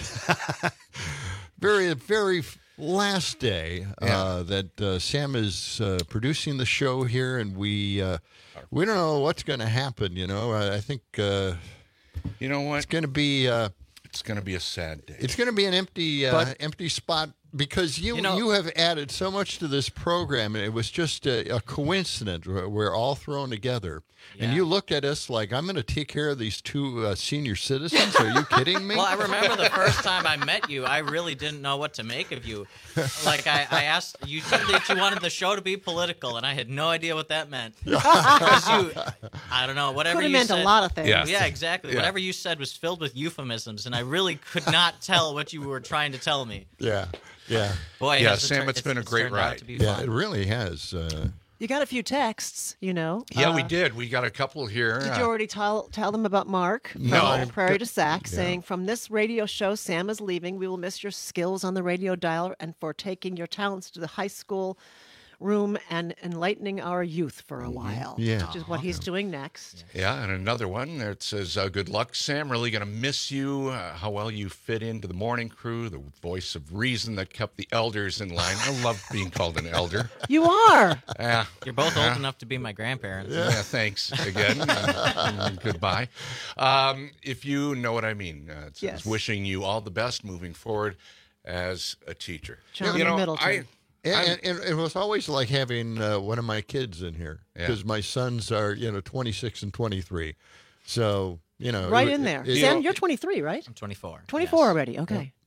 Speaker 20: very, very last day uh,
Speaker 21: Yeah.
Speaker 20: that uh, Sam is uh, producing the show here, and we uh, we don't know what's going to happen. You know, I, I think uh,
Speaker 21: you know what
Speaker 20: it's going to be. Uh,
Speaker 21: it's going to be a sad day.
Speaker 20: It's going to be an empty, uh,
Speaker 21: But-
Speaker 20: empty spot because you
Speaker 21: You
Speaker 20: you,
Speaker 21: know-
Speaker 20: have added so much to this program, and it was just a, a coincidence. We're, we're all thrown together, and you looked at us like, "I'm going to take care of these two uh, senior citizens." Are you kidding me?
Speaker 23: Well, I remember the first time I met you, I really didn't know what to make of you. Like, I, I asked, you said that you wanted the show to be political, and I had no idea what that meant. Because you, I don't know, whatever
Speaker 16: Could've
Speaker 23: you
Speaker 16: meant a
Speaker 23: said.
Speaker 16: lot of things.
Speaker 23: Yeah,
Speaker 16: Yeah.
Speaker 23: exactly.
Speaker 20: Yeah.
Speaker 23: Whatever you said was filled with euphemisms, and I really could not tell what you were trying to tell me.
Speaker 20: Yeah, yeah,
Speaker 23: Boy,
Speaker 21: Yeah,
Speaker 23: has it
Speaker 21: Sam,
Speaker 23: tur-
Speaker 21: it's been a
Speaker 23: it's
Speaker 21: great
Speaker 23: turned out
Speaker 21: ride.
Speaker 23: to be
Speaker 20: yeah,
Speaker 23: fun.
Speaker 20: it really has. Uh,
Speaker 16: You got a few texts, you know.
Speaker 21: Yeah, we
Speaker 16: Uh,
Speaker 21: did. We got a couple here.
Speaker 16: Did
Speaker 21: Uh,
Speaker 16: you already tell tell them about Mark from
Speaker 21: No.
Speaker 16: Prairie to Sac,
Speaker 21: Yeah.
Speaker 16: saying, "From this radio show, Sam is leaving. We will miss your skills on the radio dial and for taking your talents to the high school room and enlightening our youth for a while."
Speaker 21: Yeah.
Speaker 16: Which is what he's doing next.
Speaker 21: Yeah, and another one that says, uh, good luck, Sam. Really going to miss you. Uh, how well you fit into the morning crew, the voice of reason that kept the elders in line. I love being called an elder.
Speaker 16: You are.
Speaker 21: Yeah.
Speaker 23: You're both
Speaker 21: Yeah.
Speaker 23: old enough to be my grandparents.
Speaker 21: Yeah, thanks again. and, and goodbye. Um, if you know what I mean, uh, it says,
Speaker 16: Yes.
Speaker 21: wishing you all the best moving forward as a teacher.
Speaker 16: John
Speaker 21: you know,
Speaker 16: Middleton.
Speaker 21: I,
Speaker 20: And, and, and it was always like having uh, one of my kids in here
Speaker 21: Yeah.
Speaker 20: because my sons are, you know, twenty-six and twenty-three. So, you know.
Speaker 16: Right
Speaker 20: it-
Speaker 16: in there.
Speaker 20: it-
Speaker 16: Sam,
Speaker 20: it-
Speaker 16: you're twenty-three, right?
Speaker 23: I'm twenty-four.
Speaker 16: twenty-four already. Okay.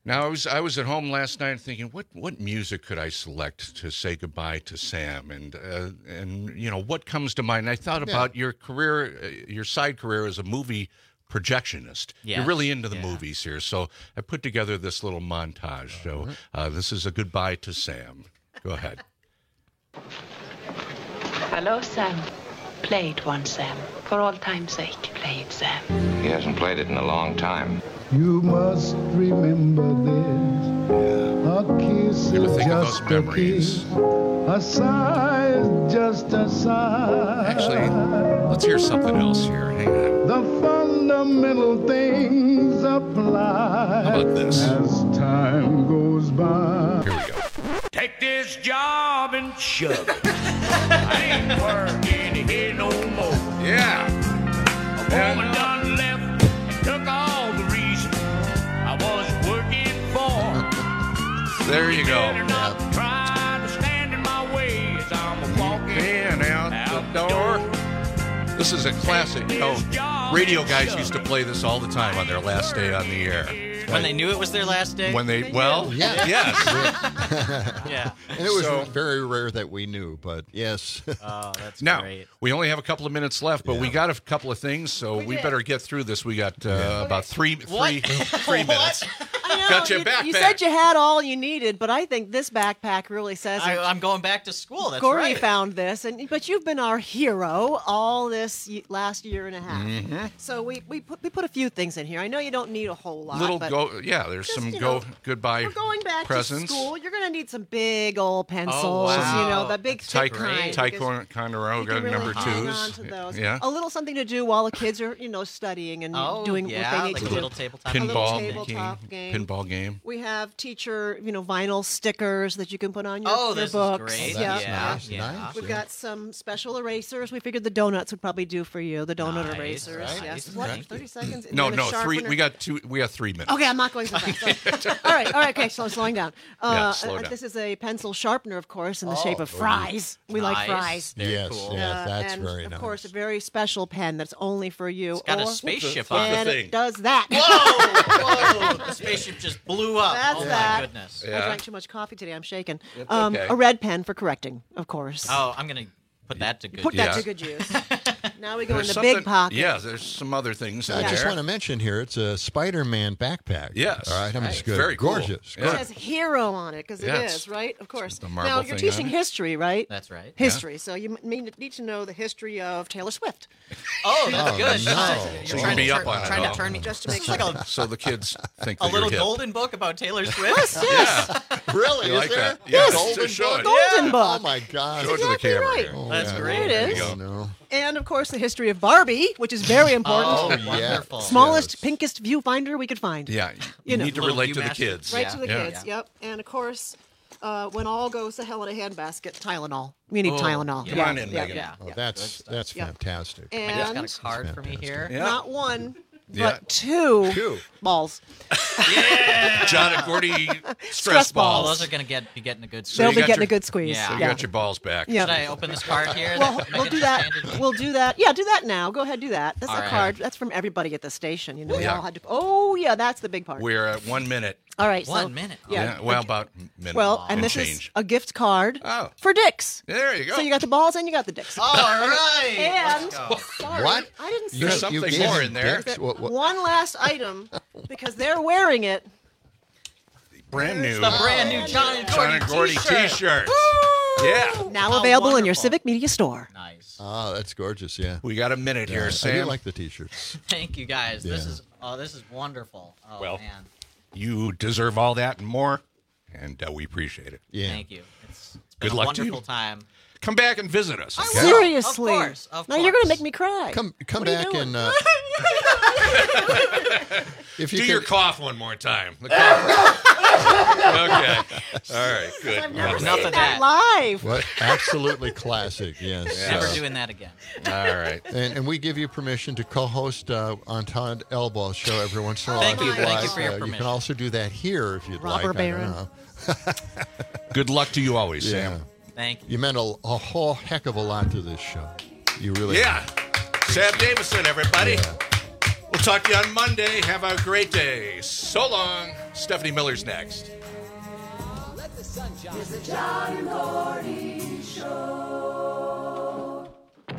Speaker 21: Now I was I was at home last night thinking, what what music could I select to say goodbye to Sam, and uh, and you know what comes to mind. And I thought
Speaker 20: Yeah.
Speaker 21: about your career, uh, your side career as a movie projectionist.
Speaker 23: Yes.
Speaker 21: You're really into the
Speaker 23: Yeah.
Speaker 21: movies here, so I put together this little montage. So uh, this is a goodbye to Sam. Go ahead.
Speaker 4: Hello, Sam. Play it once, Sam. For all time's sake, play it, Sam.
Speaker 5: He hasn't played it in a long time.
Speaker 6: You must remember this. A kiss
Speaker 21: Never
Speaker 6: is
Speaker 21: think of
Speaker 6: just
Speaker 21: those
Speaker 6: a
Speaker 21: memories.
Speaker 6: kiss. A sigh is just a sigh.
Speaker 21: Actually, let's hear something else here. Hang on.
Speaker 6: The fundamental things apply.
Speaker 21: How about this?
Speaker 6: As time goes by.
Speaker 21: Here we go.
Speaker 13: Take this job and shove it. I ain't working here no more.
Speaker 21: Yeah.
Speaker 13: A woman done left and took all the reason I was working for.
Speaker 21: There you go.
Speaker 13: Better not try to stand in my way as I'm walking
Speaker 21: And out the door. This is a classic. You know, radio guys used to play this all the time on their last day on the air.
Speaker 23: When they knew it was their last day?
Speaker 21: When they, well,
Speaker 20: Yeah.
Speaker 21: yes.
Speaker 23: Yeah.
Speaker 20: And it was
Speaker 21: So-
Speaker 20: very rare that we knew, but yes.
Speaker 23: Oh, that's
Speaker 21: Now,
Speaker 23: great.
Speaker 21: we only have a couple of minutes left, but we got a couple of things, so we, better get through this. We got uh, about three, three, three minutes.
Speaker 16: I know,
Speaker 21: Got your
Speaker 16: you,
Speaker 21: backpack.
Speaker 16: you said you had all you needed, but I think this backpack really says it.
Speaker 23: I, I'm going back to school. That's
Speaker 16: Corey
Speaker 23: right.
Speaker 16: found this, and but you've been our hero all this y- last year and a half.
Speaker 21: Mhm.
Speaker 16: So we we put we put a few things in here. I know you don't need a whole lot.
Speaker 21: Little
Speaker 16: but
Speaker 21: go, yeah. There's
Speaker 16: just,
Speaker 21: some
Speaker 16: you
Speaker 21: go
Speaker 16: know,
Speaker 21: goodbye
Speaker 16: We're going back
Speaker 21: presents.
Speaker 16: to school. You're going to need some big old pencils.
Speaker 23: wow.
Speaker 16: You know, the big thick kind. because
Speaker 21: Ticonderoga
Speaker 16: you can really
Speaker 21: number
Speaker 16: hang
Speaker 21: twos.
Speaker 16: on to those.
Speaker 21: Yeah.
Speaker 16: A little something to do while the kids are you know studying and
Speaker 23: Oh,
Speaker 16: doing
Speaker 23: yeah,
Speaker 16: what they need
Speaker 23: like
Speaker 16: to
Speaker 23: a
Speaker 16: do.
Speaker 23: little tabletop
Speaker 16: A little
Speaker 21: Pinball
Speaker 16: tabletop game.
Speaker 21: Pinball game.
Speaker 16: We have teacher, you know, vinyl stickers that you can put on your,
Speaker 23: Oh,
Speaker 16: your
Speaker 23: this is
Speaker 16: books.
Speaker 23: great.
Speaker 20: Oh,
Speaker 16: yeah.
Speaker 20: that's
Speaker 23: Yeah,
Speaker 20: nice.
Speaker 23: yeah.
Speaker 20: Nice.
Speaker 16: We've got some special erasers. We figured the donuts would probably do for you. The donut
Speaker 23: Nice,
Speaker 16: erasers.
Speaker 23: right.
Speaker 16: Yes.
Speaker 23: Thank
Speaker 16: What?
Speaker 23: you.
Speaker 16: Thirty seconds. And
Speaker 21: No,
Speaker 16: then a
Speaker 21: no, three.
Speaker 16: sharpener.
Speaker 21: We got two. We got three minutes.
Speaker 16: Okay, I'm not going so fast. So- all right, all right, okay, so slowing down. Uh,
Speaker 21: Yeah, slow
Speaker 16: uh,
Speaker 21: down.
Speaker 16: This is a pencil sharpener, of course, in the
Speaker 23: Oh,
Speaker 16: shape of fries. We like
Speaker 23: Nice.
Speaker 16: fries.
Speaker 23: Very
Speaker 20: yes,
Speaker 23: cool.
Speaker 20: yes,
Speaker 16: Uh,
Speaker 20: that's
Speaker 16: and
Speaker 20: very
Speaker 16: of
Speaker 20: nice.
Speaker 16: course, a very special pen that's only for you.
Speaker 23: It's got a
Speaker 16: or-
Speaker 23: spaceship
Speaker 21: What's
Speaker 23: on
Speaker 21: the
Speaker 16: and
Speaker 23: it.
Speaker 21: thing?
Speaker 16: it does that.
Speaker 23: Whoa! Whoa! The spaceship just blew up.
Speaker 16: That's
Speaker 23: oh
Speaker 16: that.
Speaker 23: my goodness.
Speaker 16: I
Speaker 21: Yeah.
Speaker 16: drank too much coffee today. I'm shaking.
Speaker 21: It's
Speaker 16: Um,
Speaker 21: okay.
Speaker 16: A red pen for correcting, of course.
Speaker 23: Oh, I'm gonna put that to good
Speaker 16: Put
Speaker 23: use.
Speaker 16: that
Speaker 21: Yeah.
Speaker 16: to good use. Now we go
Speaker 21: There's
Speaker 16: in the
Speaker 21: something-
Speaker 16: big pocket.
Speaker 21: Yeah, there's some other things in
Speaker 20: I
Speaker 21: there.
Speaker 20: just want to mention here, it's a Spider-Man backpack.
Speaker 21: Yes.
Speaker 20: All right, I mean, it's
Speaker 21: Right.
Speaker 20: good.
Speaker 21: Very cool.
Speaker 20: Gorgeous.
Speaker 21: Yeah.
Speaker 16: It says hero on it because it
Speaker 21: Yes.
Speaker 16: is, right? Of course.
Speaker 21: the Marvel
Speaker 16: Now you're
Speaker 21: thing on
Speaker 16: teaching
Speaker 21: it.
Speaker 16: history, right?
Speaker 23: That's right.
Speaker 16: History. So you m- need, need to know the history of Taylor Swift.
Speaker 23: Oh, that's
Speaker 20: Oh,
Speaker 23: good.
Speaker 20: no.
Speaker 23: You're
Speaker 21: So
Speaker 23: trying,
Speaker 21: you
Speaker 23: to
Speaker 21: be
Speaker 23: turn,
Speaker 21: up on it
Speaker 23: trying to
Speaker 21: all.
Speaker 23: turn me
Speaker 16: Just to make
Speaker 23: This is like a,
Speaker 21: So the kids think
Speaker 23: a
Speaker 21: that
Speaker 23: little
Speaker 21: you're hip.
Speaker 23: golden book about Taylor Swift.
Speaker 16: Yes, yes.
Speaker 20: Really?
Speaker 21: You
Speaker 20: is
Speaker 21: like
Speaker 20: there?
Speaker 21: that? Yes.
Speaker 20: Golden
Speaker 21: Show it.
Speaker 20: book?
Speaker 16: Golden
Speaker 20: Oh
Speaker 16: book.
Speaker 20: my God.
Speaker 21: Show it to the
Speaker 16: Exactly
Speaker 21: camera.
Speaker 16: right.
Speaker 21: here.
Speaker 20: Oh,
Speaker 23: That's
Speaker 20: yeah.
Speaker 23: great.
Speaker 16: It
Speaker 21: There
Speaker 16: is.
Speaker 21: you
Speaker 20: Oh,
Speaker 21: go.
Speaker 20: no.
Speaker 16: And of course the history of Barbie, which is very important.
Speaker 20: Oh,
Speaker 23: Oh,
Speaker 20: yeah.
Speaker 23: wonderful.
Speaker 16: Smallest,
Speaker 20: Yes.
Speaker 16: pinkest viewfinder we could find.
Speaker 21: Yeah, you,
Speaker 16: You know.
Speaker 21: need to
Speaker 23: Little
Speaker 21: relate to the
Speaker 23: Viewmaster.
Speaker 21: kids.
Speaker 16: Right
Speaker 23: Yeah.
Speaker 16: to the
Speaker 21: Yeah.
Speaker 16: kids, yep. And of course, uh, when all goes to hell in a handbasket, Tylenol. We need
Speaker 23: Oh,
Speaker 16: Tylenol.
Speaker 23: yeah.
Speaker 21: Come on in,
Speaker 16: yeah,
Speaker 21: Megan.
Speaker 16: yeah,
Speaker 20: Oh,
Speaker 16: yeah.
Speaker 20: that's that's
Speaker 16: Yeah.
Speaker 20: fantastic.
Speaker 23: I
Speaker 16: And
Speaker 23: just got a card for me here.
Speaker 21: Yeah.
Speaker 16: not one,
Speaker 21: Yeah.
Speaker 16: but two,
Speaker 20: Two.
Speaker 16: balls.
Speaker 21: John and Gordy stress,
Speaker 16: Stress
Speaker 23: Oh,
Speaker 16: balls.
Speaker 23: those are gonna get be getting a good.
Speaker 21: So
Speaker 16: They'll
Speaker 21: you
Speaker 16: be
Speaker 21: got
Speaker 16: getting
Speaker 21: your-
Speaker 16: a good squeeze.
Speaker 23: Yeah.
Speaker 21: So you
Speaker 16: Yeah.
Speaker 21: got your balls back.
Speaker 16: Yeah.
Speaker 23: Should I open this card here?
Speaker 16: Well,
Speaker 23: that
Speaker 16: we'll
Speaker 23: Megan
Speaker 16: do
Speaker 23: just
Speaker 16: that.
Speaker 23: handed me?
Speaker 16: We'll do that. Yeah, do that now. Go ahead, do that. That's
Speaker 23: All
Speaker 16: a
Speaker 23: right.
Speaker 16: card. That's from everybody at the station. You know, we
Speaker 21: Yeah.
Speaker 16: all had to. Oh, yeah, that's the big part.
Speaker 21: We're at one minute.
Speaker 16: All right,
Speaker 23: One
Speaker 16: so,
Speaker 23: minute.
Speaker 16: Yeah.
Speaker 21: well, about a minute.
Speaker 16: Well, and
Speaker 21: and
Speaker 16: this
Speaker 21: change.
Speaker 16: is a gift card
Speaker 21: Oh.
Speaker 16: for dicks.
Speaker 21: There you go.
Speaker 16: So you got the balls and you got the dicks.
Speaker 23: All right.
Speaker 16: And
Speaker 23: Let's go.
Speaker 16: sorry,
Speaker 20: What?
Speaker 16: I didn't say
Speaker 21: There's
Speaker 20: You
Speaker 21: something
Speaker 20: gave
Speaker 21: more
Speaker 20: him
Speaker 21: in there.
Speaker 20: dicks? What- what-
Speaker 16: one last item because they're wearing it.
Speaker 21: Brand new.
Speaker 23: The brand new John and
Speaker 21: John
Speaker 23: Gordy,
Speaker 21: and Gordy
Speaker 23: t-shirt.
Speaker 21: t-shirts. Yeah.
Speaker 16: Now
Speaker 23: How
Speaker 16: available in your
Speaker 23: wonderful.
Speaker 16: Civic Media store.
Speaker 23: Nice.
Speaker 20: Oh, that's gorgeous. Yeah.
Speaker 21: We got a minute
Speaker 20: Yeah,
Speaker 21: here,
Speaker 20: I
Speaker 21: Sam.
Speaker 20: do like the t-shirts.
Speaker 23: Thank you guys. This
Speaker 20: Yeah.
Speaker 23: is oh, this is wonderful. Oh
Speaker 21: Well,
Speaker 23: man,
Speaker 21: You deserve all that and more, and uh, we appreciate it.
Speaker 20: Yeah.
Speaker 23: thank you. It's, it's
Speaker 21: Good
Speaker 23: been a
Speaker 21: luck to you.
Speaker 23: wonderful time.
Speaker 21: Come back and visit us. okay?
Speaker 16: Seriously.
Speaker 23: Of course, of
Speaker 16: now you're going to
Speaker 23: course.
Speaker 16: make me cry.
Speaker 20: Come come
Speaker 16: What are you
Speaker 20: back
Speaker 16: doing?
Speaker 20: and uh, if you
Speaker 21: Do
Speaker 20: could,
Speaker 21: your cough one more time. The cough. Okay. All right. Good.
Speaker 16: I've never
Speaker 23: Enough
Speaker 16: seen
Speaker 23: of
Speaker 16: that
Speaker 23: that.
Speaker 16: live.
Speaker 20: what absolutely classic. Yes.
Speaker 23: Never
Speaker 20: Uh,
Speaker 23: doing that again.
Speaker 21: All right.
Speaker 20: And, and we give you permission to co-host uh, on Todd Elbow's show every once in a while.
Speaker 23: Thank
Speaker 20: if
Speaker 23: you.
Speaker 20: you'd
Speaker 23: Thank you
Speaker 20: like.
Speaker 23: for your
Speaker 20: Uh, you can
Speaker 23: permission.
Speaker 20: also do that here if you'd
Speaker 16: Robber
Speaker 20: like.
Speaker 16: Baron.
Speaker 20: I don't know.
Speaker 21: Good luck to you always,
Speaker 20: Yeah.
Speaker 21: Sam.
Speaker 23: Thank you.
Speaker 20: You meant a, a whole heck of a lot to this show. You really.
Speaker 21: Yeah. Sam Davison, everybody. We'll talk to you on Monday. Have a great day. So long. Stephanie Miller's next.
Speaker 13: It's the John and Gordy Show.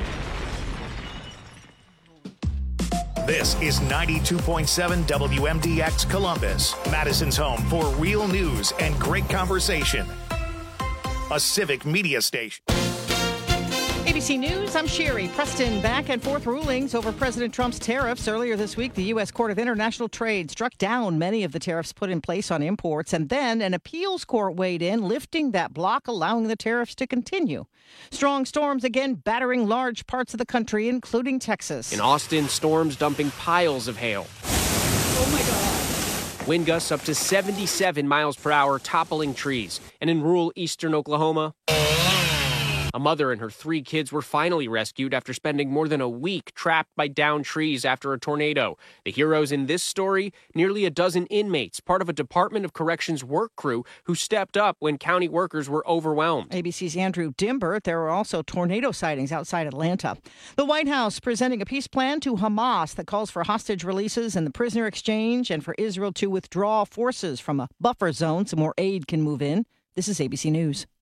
Speaker 1: This is ninety-two point seven W M D X Columbus, Madison's home for real news and great conversation. A civic media station.
Speaker 7: A B C News, I'm Sherry. Preston, back and forth rulings over President Trump's tariffs. Earlier this week, the U S Court of International Trade struck down many of the tariffs put in place on imports, and then an appeals court weighed in, lifting that block, allowing the tariffs to continue. Strong storms again battering large parts of the country, including Texas.
Speaker 8: In Austin, storms dumping piles of hail.
Speaker 7: Oh, my God.
Speaker 8: Wind gusts up to seventy-seven miles per hour, toppling trees. And in rural eastern Oklahoma, a mother and her three kids were finally rescued after spending more than a week trapped by downed trees after a tornado. The heroes in this story, nearly a dozen inmates, part of a Department of Corrections work crew who stepped up when county workers were overwhelmed.
Speaker 7: A B C's Andrew Dimbert. There were also tornado sightings outside Atlanta. The White House presenting a peace plan to Hamas that calls for hostage releases and the prisoner exchange, and for Israel to withdraw forces from a buffer zone so more aid can move in. This is A B C News.